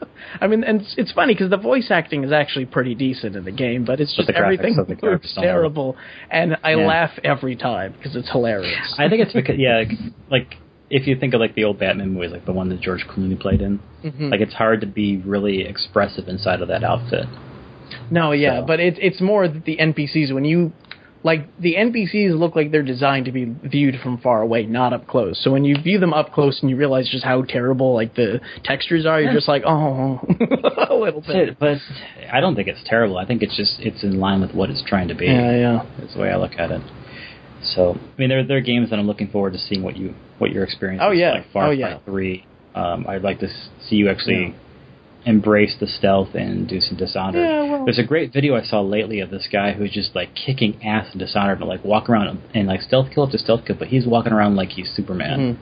I mean, and it's funny because the voice acting is actually pretty decent in the game, but it's just everything looks terrible, and I laugh every time because it's hilarious. I think it's because, like, if you think of, like, the old Batman movies, like the one that George Clooney played in, like, it's hard to be really expressive inside of that outfit. No, yeah, so. But it's more that the NPCs, when you... Like, the NPCs look like they're designed to be viewed from far away, not up close. So when you view them up close and you realize just how terrible, like, the textures are, you're just like, oh, a little bit. But I don't think it's terrible. I think it's in line with what it's trying to be. Yeah. That's the way I look at it. So, I mean, there are games that I'm looking forward to seeing what your experience is like Far Cry 3. I'd like to see you actually... embrace the stealth and do some Dishonored. Yeah, well. There's a great video I saw lately of this guy who's just like kicking ass in Dishonored and like walk around and like stealth kill up to stealth kill, but he's walking around like he's Superman.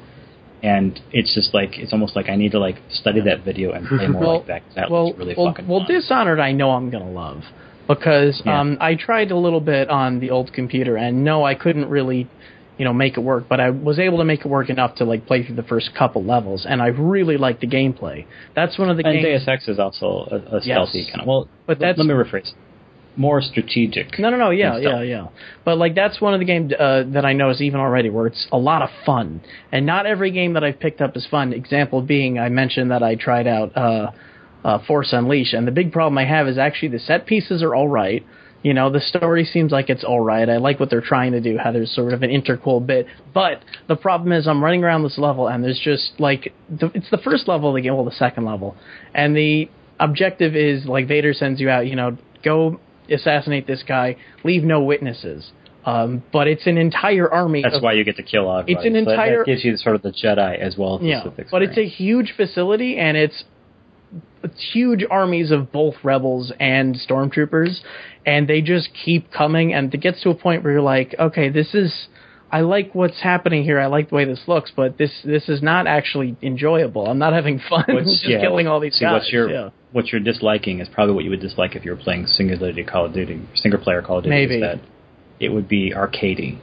And it's just like, it's almost like I need to like study that video and play more like that, because that looks really fucking fun. Dishonored I know I'm going to love, because I tried a little bit on the old computer, and no, I couldn't really make it work, but I was able to make it work enough to like play through the first couple levels, and I really liked the gameplay. That's one of the games. And Deus Ex is also a stealthy kind of. Well, but let me rephrase. More strategic. No, yeah. But like that's one of the games that I know is even already where it's a lot of fun, and not every game that I've picked up is fun. Example being, I mentioned that I tried out Force Unleashed, and the big problem I have is actually the set pieces are all right. The story seems like it's all right. I like what they're trying to do, how there's sort of an interquel bit. But the problem is I'm running around this level, and there's just, like, it's the first level of the game, well, the second level. And the objective is, like, Vader sends you out, go assassinate this guy, leave no witnesses. But it's an entire army. That's why you get to kill everybody. It's an entire... That gives you sort of the Jedi as well as the Sith experience. But it's a huge facility, and it's huge armies of both rebels and stormtroopers, and they just keep coming, and it gets to a point where you're like, okay, I like what's happening here, I like the way this looks, but this is not actually enjoyable. I'm not having fun killing all these guys. What you're disliking is probably what you would dislike if you were playing single player Call of Duty. Maybe. Is that it would be arcadey.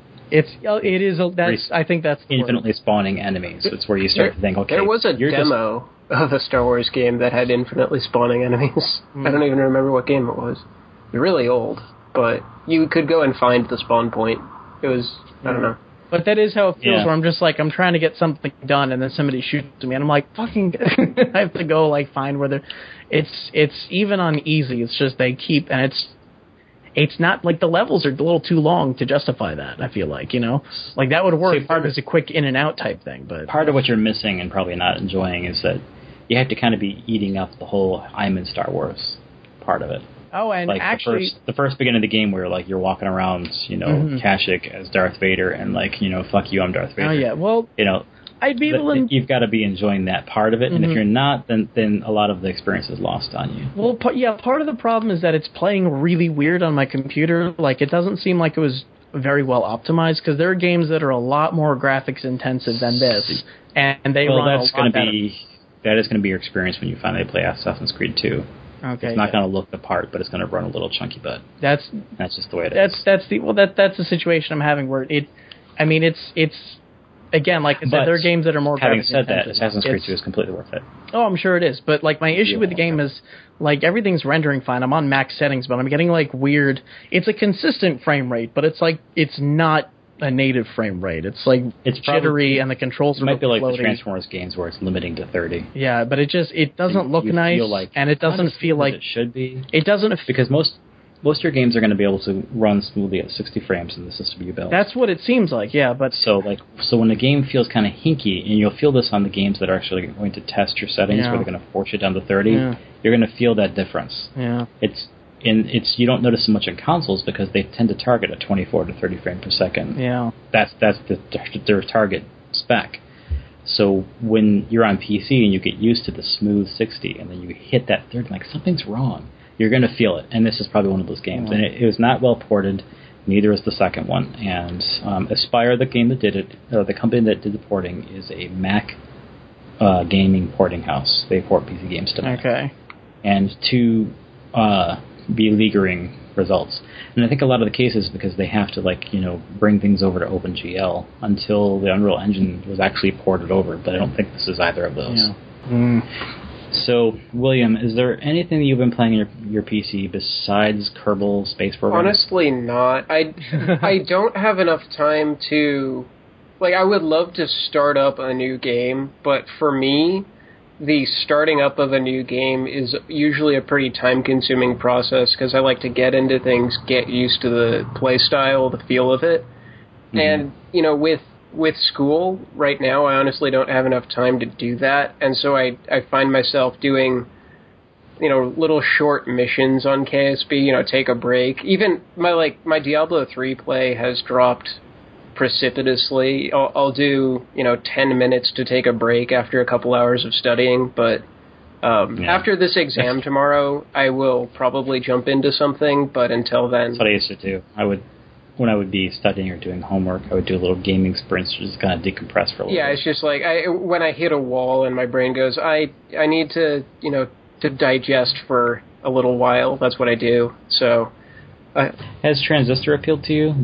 It is. I think that's the infinitely spawning enemies. It's where you start to think, okay, there was a demo of a Star Wars game that had infinitely spawning enemies. I don't even remember what game it was. It's really old, but you could go and find the spawn point. It was, I don't know. But that is how it feels, where I'm just like, I'm trying to get something done, and then somebody shoots me, and I'm like, fucking, I have to go, like, find where they're... It's even on easy, it's just they keep, and it's not, like, the levels are a little too long to justify that, I feel like, Like, that would work as a quick in-and-out type thing, but... Part of what you're missing and probably not enjoying is that you have to kind of be eating up the whole I'm in Star Wars part of it. Oh, and like actually... The first beginning of the game where, like, you're walking around, Kashyyyk as Darth Vader, and, like, fuck you, I'm Darth Vader. Oh, yeah, well... I'd be able to... You've got to be enjoying that part of it, and if you're not, then a lot of the experience is lost on you. Well, part of the problem is that it's playing really weird on my computer. Like, it doesn't seem like it was very well optimized, because there are games that are a lot more graphics intensive than this, and they run a lot better. That is going to be your experience when you finally play Assassin's Creed 2. Okay, it's not going to look the part, but it's going to run a little chunky butt. That's just the way it is. That's the situation I'm having where it's again, like I said, there are games that are more. Having said that, Assassin's Creed 2 is completely worth it. Oh, I'm sure it is. But like my issue with the game is like everything's rendering fine. I'm on max settings, but I'm getting like weird. It's a consistent frame rate, but it's like it's not a native frame rate. It's like it's jittery, and the controls are might be like floaty. the Transformers games where it's limiting to 30. Yeah, but it doesn't look nice, and it doesn't feel like it should be. It doesn't because most of your games are going to be able to run smoothly at 60 frames in the system you build. That's what it seems like, yeah. But so when the game feels kind of hinky, and you'll feel this on the games that are actually going to test your settings, where they're going to force you down to 30. Yeah. You're going to feel that difference. Yeah, you don't notice so much in consoles because they tend to target a 24 to 30 frame per second. Yeah, that's their target spec. So when you're on PC and you get used to the smooth 60, and then you hit that 30, like something's wrong. You're going to feel it, and this is probably one of those games. And it was not well ported. Neither is the second one. And Aspyr, the game that did it, the company that did the porting, is a Mac gaming porting house. They port PC games to Mac. Okay. And to beleaguering results. And I think a lot of the cases because they have to bring things over to OpenGL until the Unreal Engine was actually ported over, but I don't think this is either of those. Yeah. So, William, is there anything that you've been playing on your PC besides Kerbal Space Program? Honestly, not. I don't have enough time to... I would love to start up a new game, but for me, the starting up of a new game is usually a pretty time-consuming process because I like to get into things, get used to the play style, the feel of it. Mm-hmm. And, with school right now, I honestly don't have enough time to do that, and so I find myself doing, little short missions on KSB, take a break. Even my Diablo 3 play has dropped precipitously. I'll do 10 minutes to take a break after a couple hours of studying, but after this exam tomorrow, I will probably jump into something, but until then... That's what I used to do. When I would be studying or doing homework, I would do little gaming sprints to just kind of decompress for a little bit. Yeah, it's just when I hit a wall and my brain goes, I need to, to digest for a little while. That's what I do. So, has Transistor appealed to you?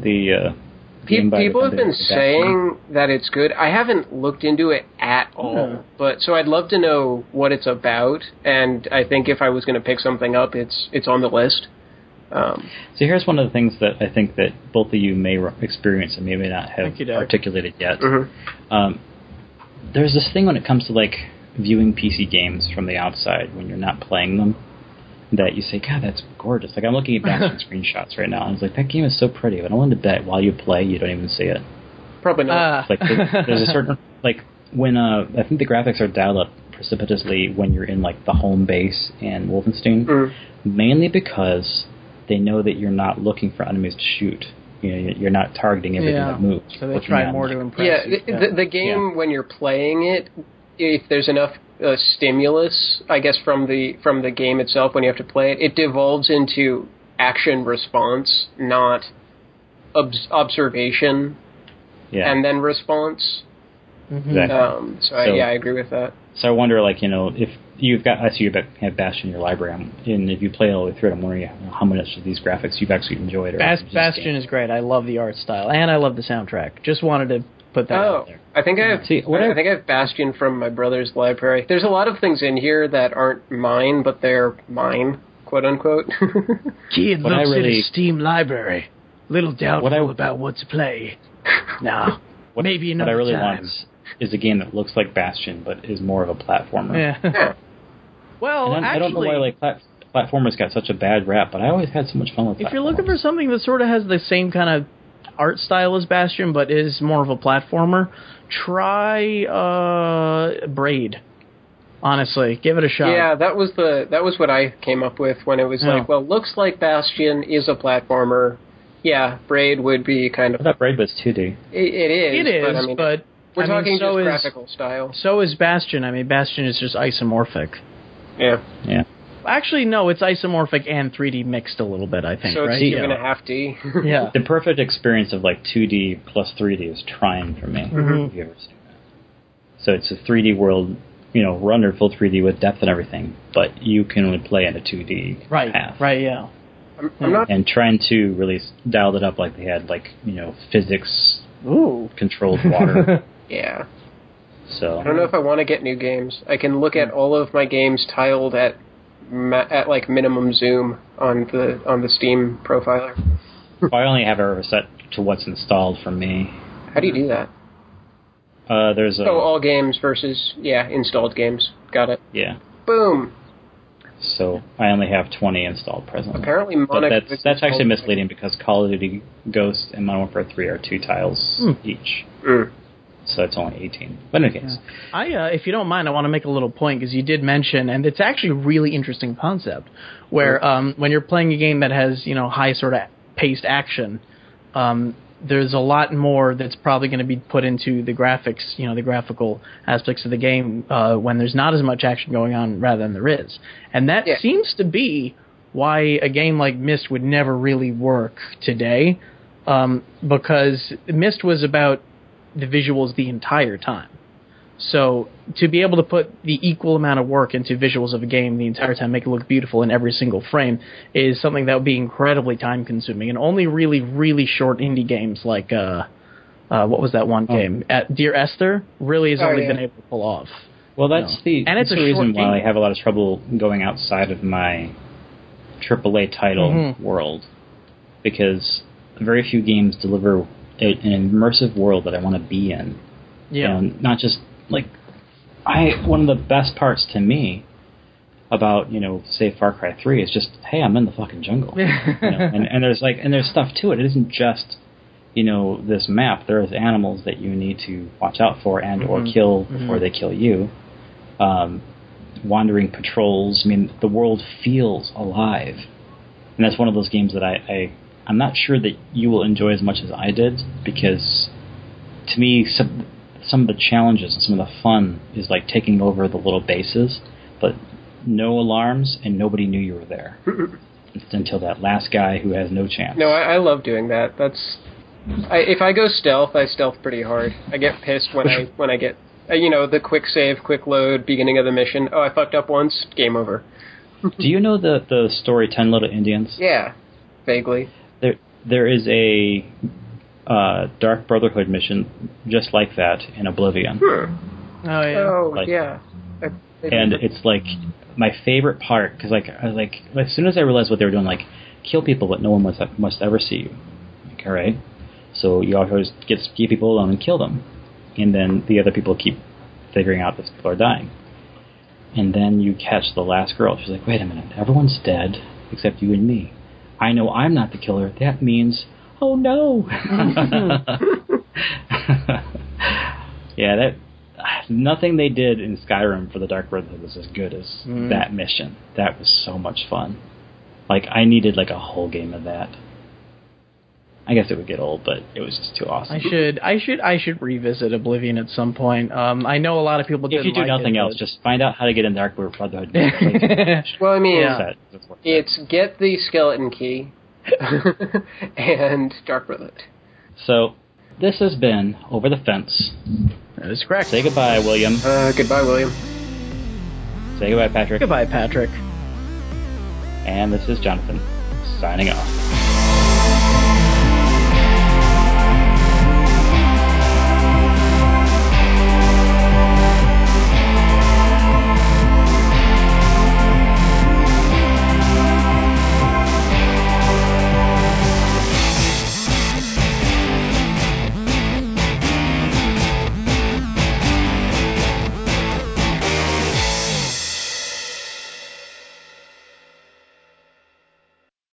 People have been saying that it's good. I haven't looked into it at all, but so I'd love to know what it's about. And I think if I was going to pick something up, it's on the list. So here's one of the things that I think that both of you may experience and may not have articulated yet. Mm-hmm. There's this thing when it comes to viewing PC games from the outside when you're not playing them that you say, God, that's gorgeous. I'm looking at Bastion screenshots right now, and it's that game is so pretty, but I wanted to bet while you play, you don't even see it. Probably not. There's a certain when I think the graphics are dialed up precipitously when you're in the home base in Wolfenstein, mainly because they know that you're not looking for enemies to shoot. You're not targeting everything that moves. So they try more to impress you. The game, when you're playing it, if there's enough stimulus, I guess, from the game itself when you have to play it, it devolves into action response, not observation and then response. Mm-hmm. Exactly. I agree with that. So I wonder, if you've got, I see you have Bastion in your library, and if you play all the way through it, I'm wondering how much of these graphics you've actually enjoyed. Bastion is great. I love the art style, and I love the soundtrack. Just wanted to put that out there. I think I have Bastion from my brother's library. There's a lot of things in here that aren't mine, but they're mine, quote unquote. Kid looks at his Steam library. Little doubtful about what to play. Nah, maybe another time. What I really want is a game that looks like Bastion, but is more of a platformer. Yeah. Well, actually, I don't know why platformers got such a bad rap, but I always had so much fun with platformers. If you're looking for something that sort of has the same kind of art style as Bastion, but is more of a platformer, try Braid. Honestly, give it a shot. Yeah, that was what I came up with when it was looks like Bastion is a platformer. Yeah, Braid would be kind of... I thought Braid was 2D. It is, but we're talking just graphical style. So is Bastion. Bastion is just isomorphic. Yeah. Actually, no, it's isomorphic and 3D mixed a little bit, I think, so right? So it's even a half D. Yeah. The perfect experience of 2D plus 3D is Trine for me. Mm-hmm. Have you ever seen that? So it's a 3D world, rendered full 3D with depth and everything, but you can only play in a 2D path. Right, yeah. I'm not... And Trine 2 really dialed it up they had, physics controlled water. Yeah. So I don't know if I want to get new games. I can look at all of my games tiled at minimum zoom on the Steam profiler. I only have it set to what's installed for me. How do you do that? There's all games versus installed games. Got it. Yeah. Boom. So I only have 20 installed presently. Apparently, that's actually misleading because Call of Duty Ghost and Modern Warfare 3 are 2 tiles each. So it's only 18. But in any case. If you don't mind, I want to make a little point because you did mention, and it's actually a really interesting concept, where when you're playing a game that has high sort of paced action, there's a lot more that's probably going to be put into the graphics, the graphical aspects of the game when there's not as much action going on rather than there is. And that seems to be why a game like Myst would never really work today. because Myst was about the visuals the entire time. So to be able to put the equal amount of work into visuals of a game the entire time, make it look beautiful in every single frame, is something that would be incredibly time-consuming. And only really, really short indie games like, what was that one game? Dear Esther really has only been able to pull off. Well, that's the reason why I have a lot of trouble going outside of my AAA title world, because very few games deliver an immersive world that I want to be in. Yeah. And not just one of the best parts to me about, say Far Cry 3 is just, hey, I'm in the fucking jungle. And there's stuff to it. It isn't just, this map. There's animals that you need to watch out for and or kill before they kill you. Wandering patrols. I mean, the world feels alive. And that's one of those games that I'm not sure that you will enjoy as much as I did, because to me, some of the challenges and some of the fun is like taking over the little bases, but no alarms and nobody knew you were there until that last guy who has no chance. No, I love doing that. If I go stealth, I stealth pretty hard. I get pissed when I get the quick save, quick load, beginning of the mission. Oh, I fucked up once, game over. Do you know the story 10 Little Indians? Yeah, vaguely. There is a Dark Brotherhood mission just like that in Oblivion. Oh, yeah. Oh, yeah. And it's like my favorite part, because as soon as I realized what they were doing, kill people, but no one must ever see you. All right, so you always keep people alone and kill them, and then the other people keep figuring out that people are dying, and then you catch the last girl. She's like, wait a minute, everyone's dead except you and me. I know I'm not the killer. That means, oh no. Yeah, nothing they did in Skyrim for the Dark Brotherhood was as good as that mission. That was so much fun. I needed a whole game of that. I guess it would get old, but it was just too awesome. I should revisit Oblivion at some point. I know a lot of people didn't like it. If you do nothing else, just find out how to get in Dark Brotherhood. Well, I mean, it's get the skeleton key and Dark Brotherhood. So, this has been Over the Fence. That is correct. Say goodbye, William. Goodbye, William. Say goodbye, Patrick. Goodbye, Patrick. And this is Jonathan, signing off.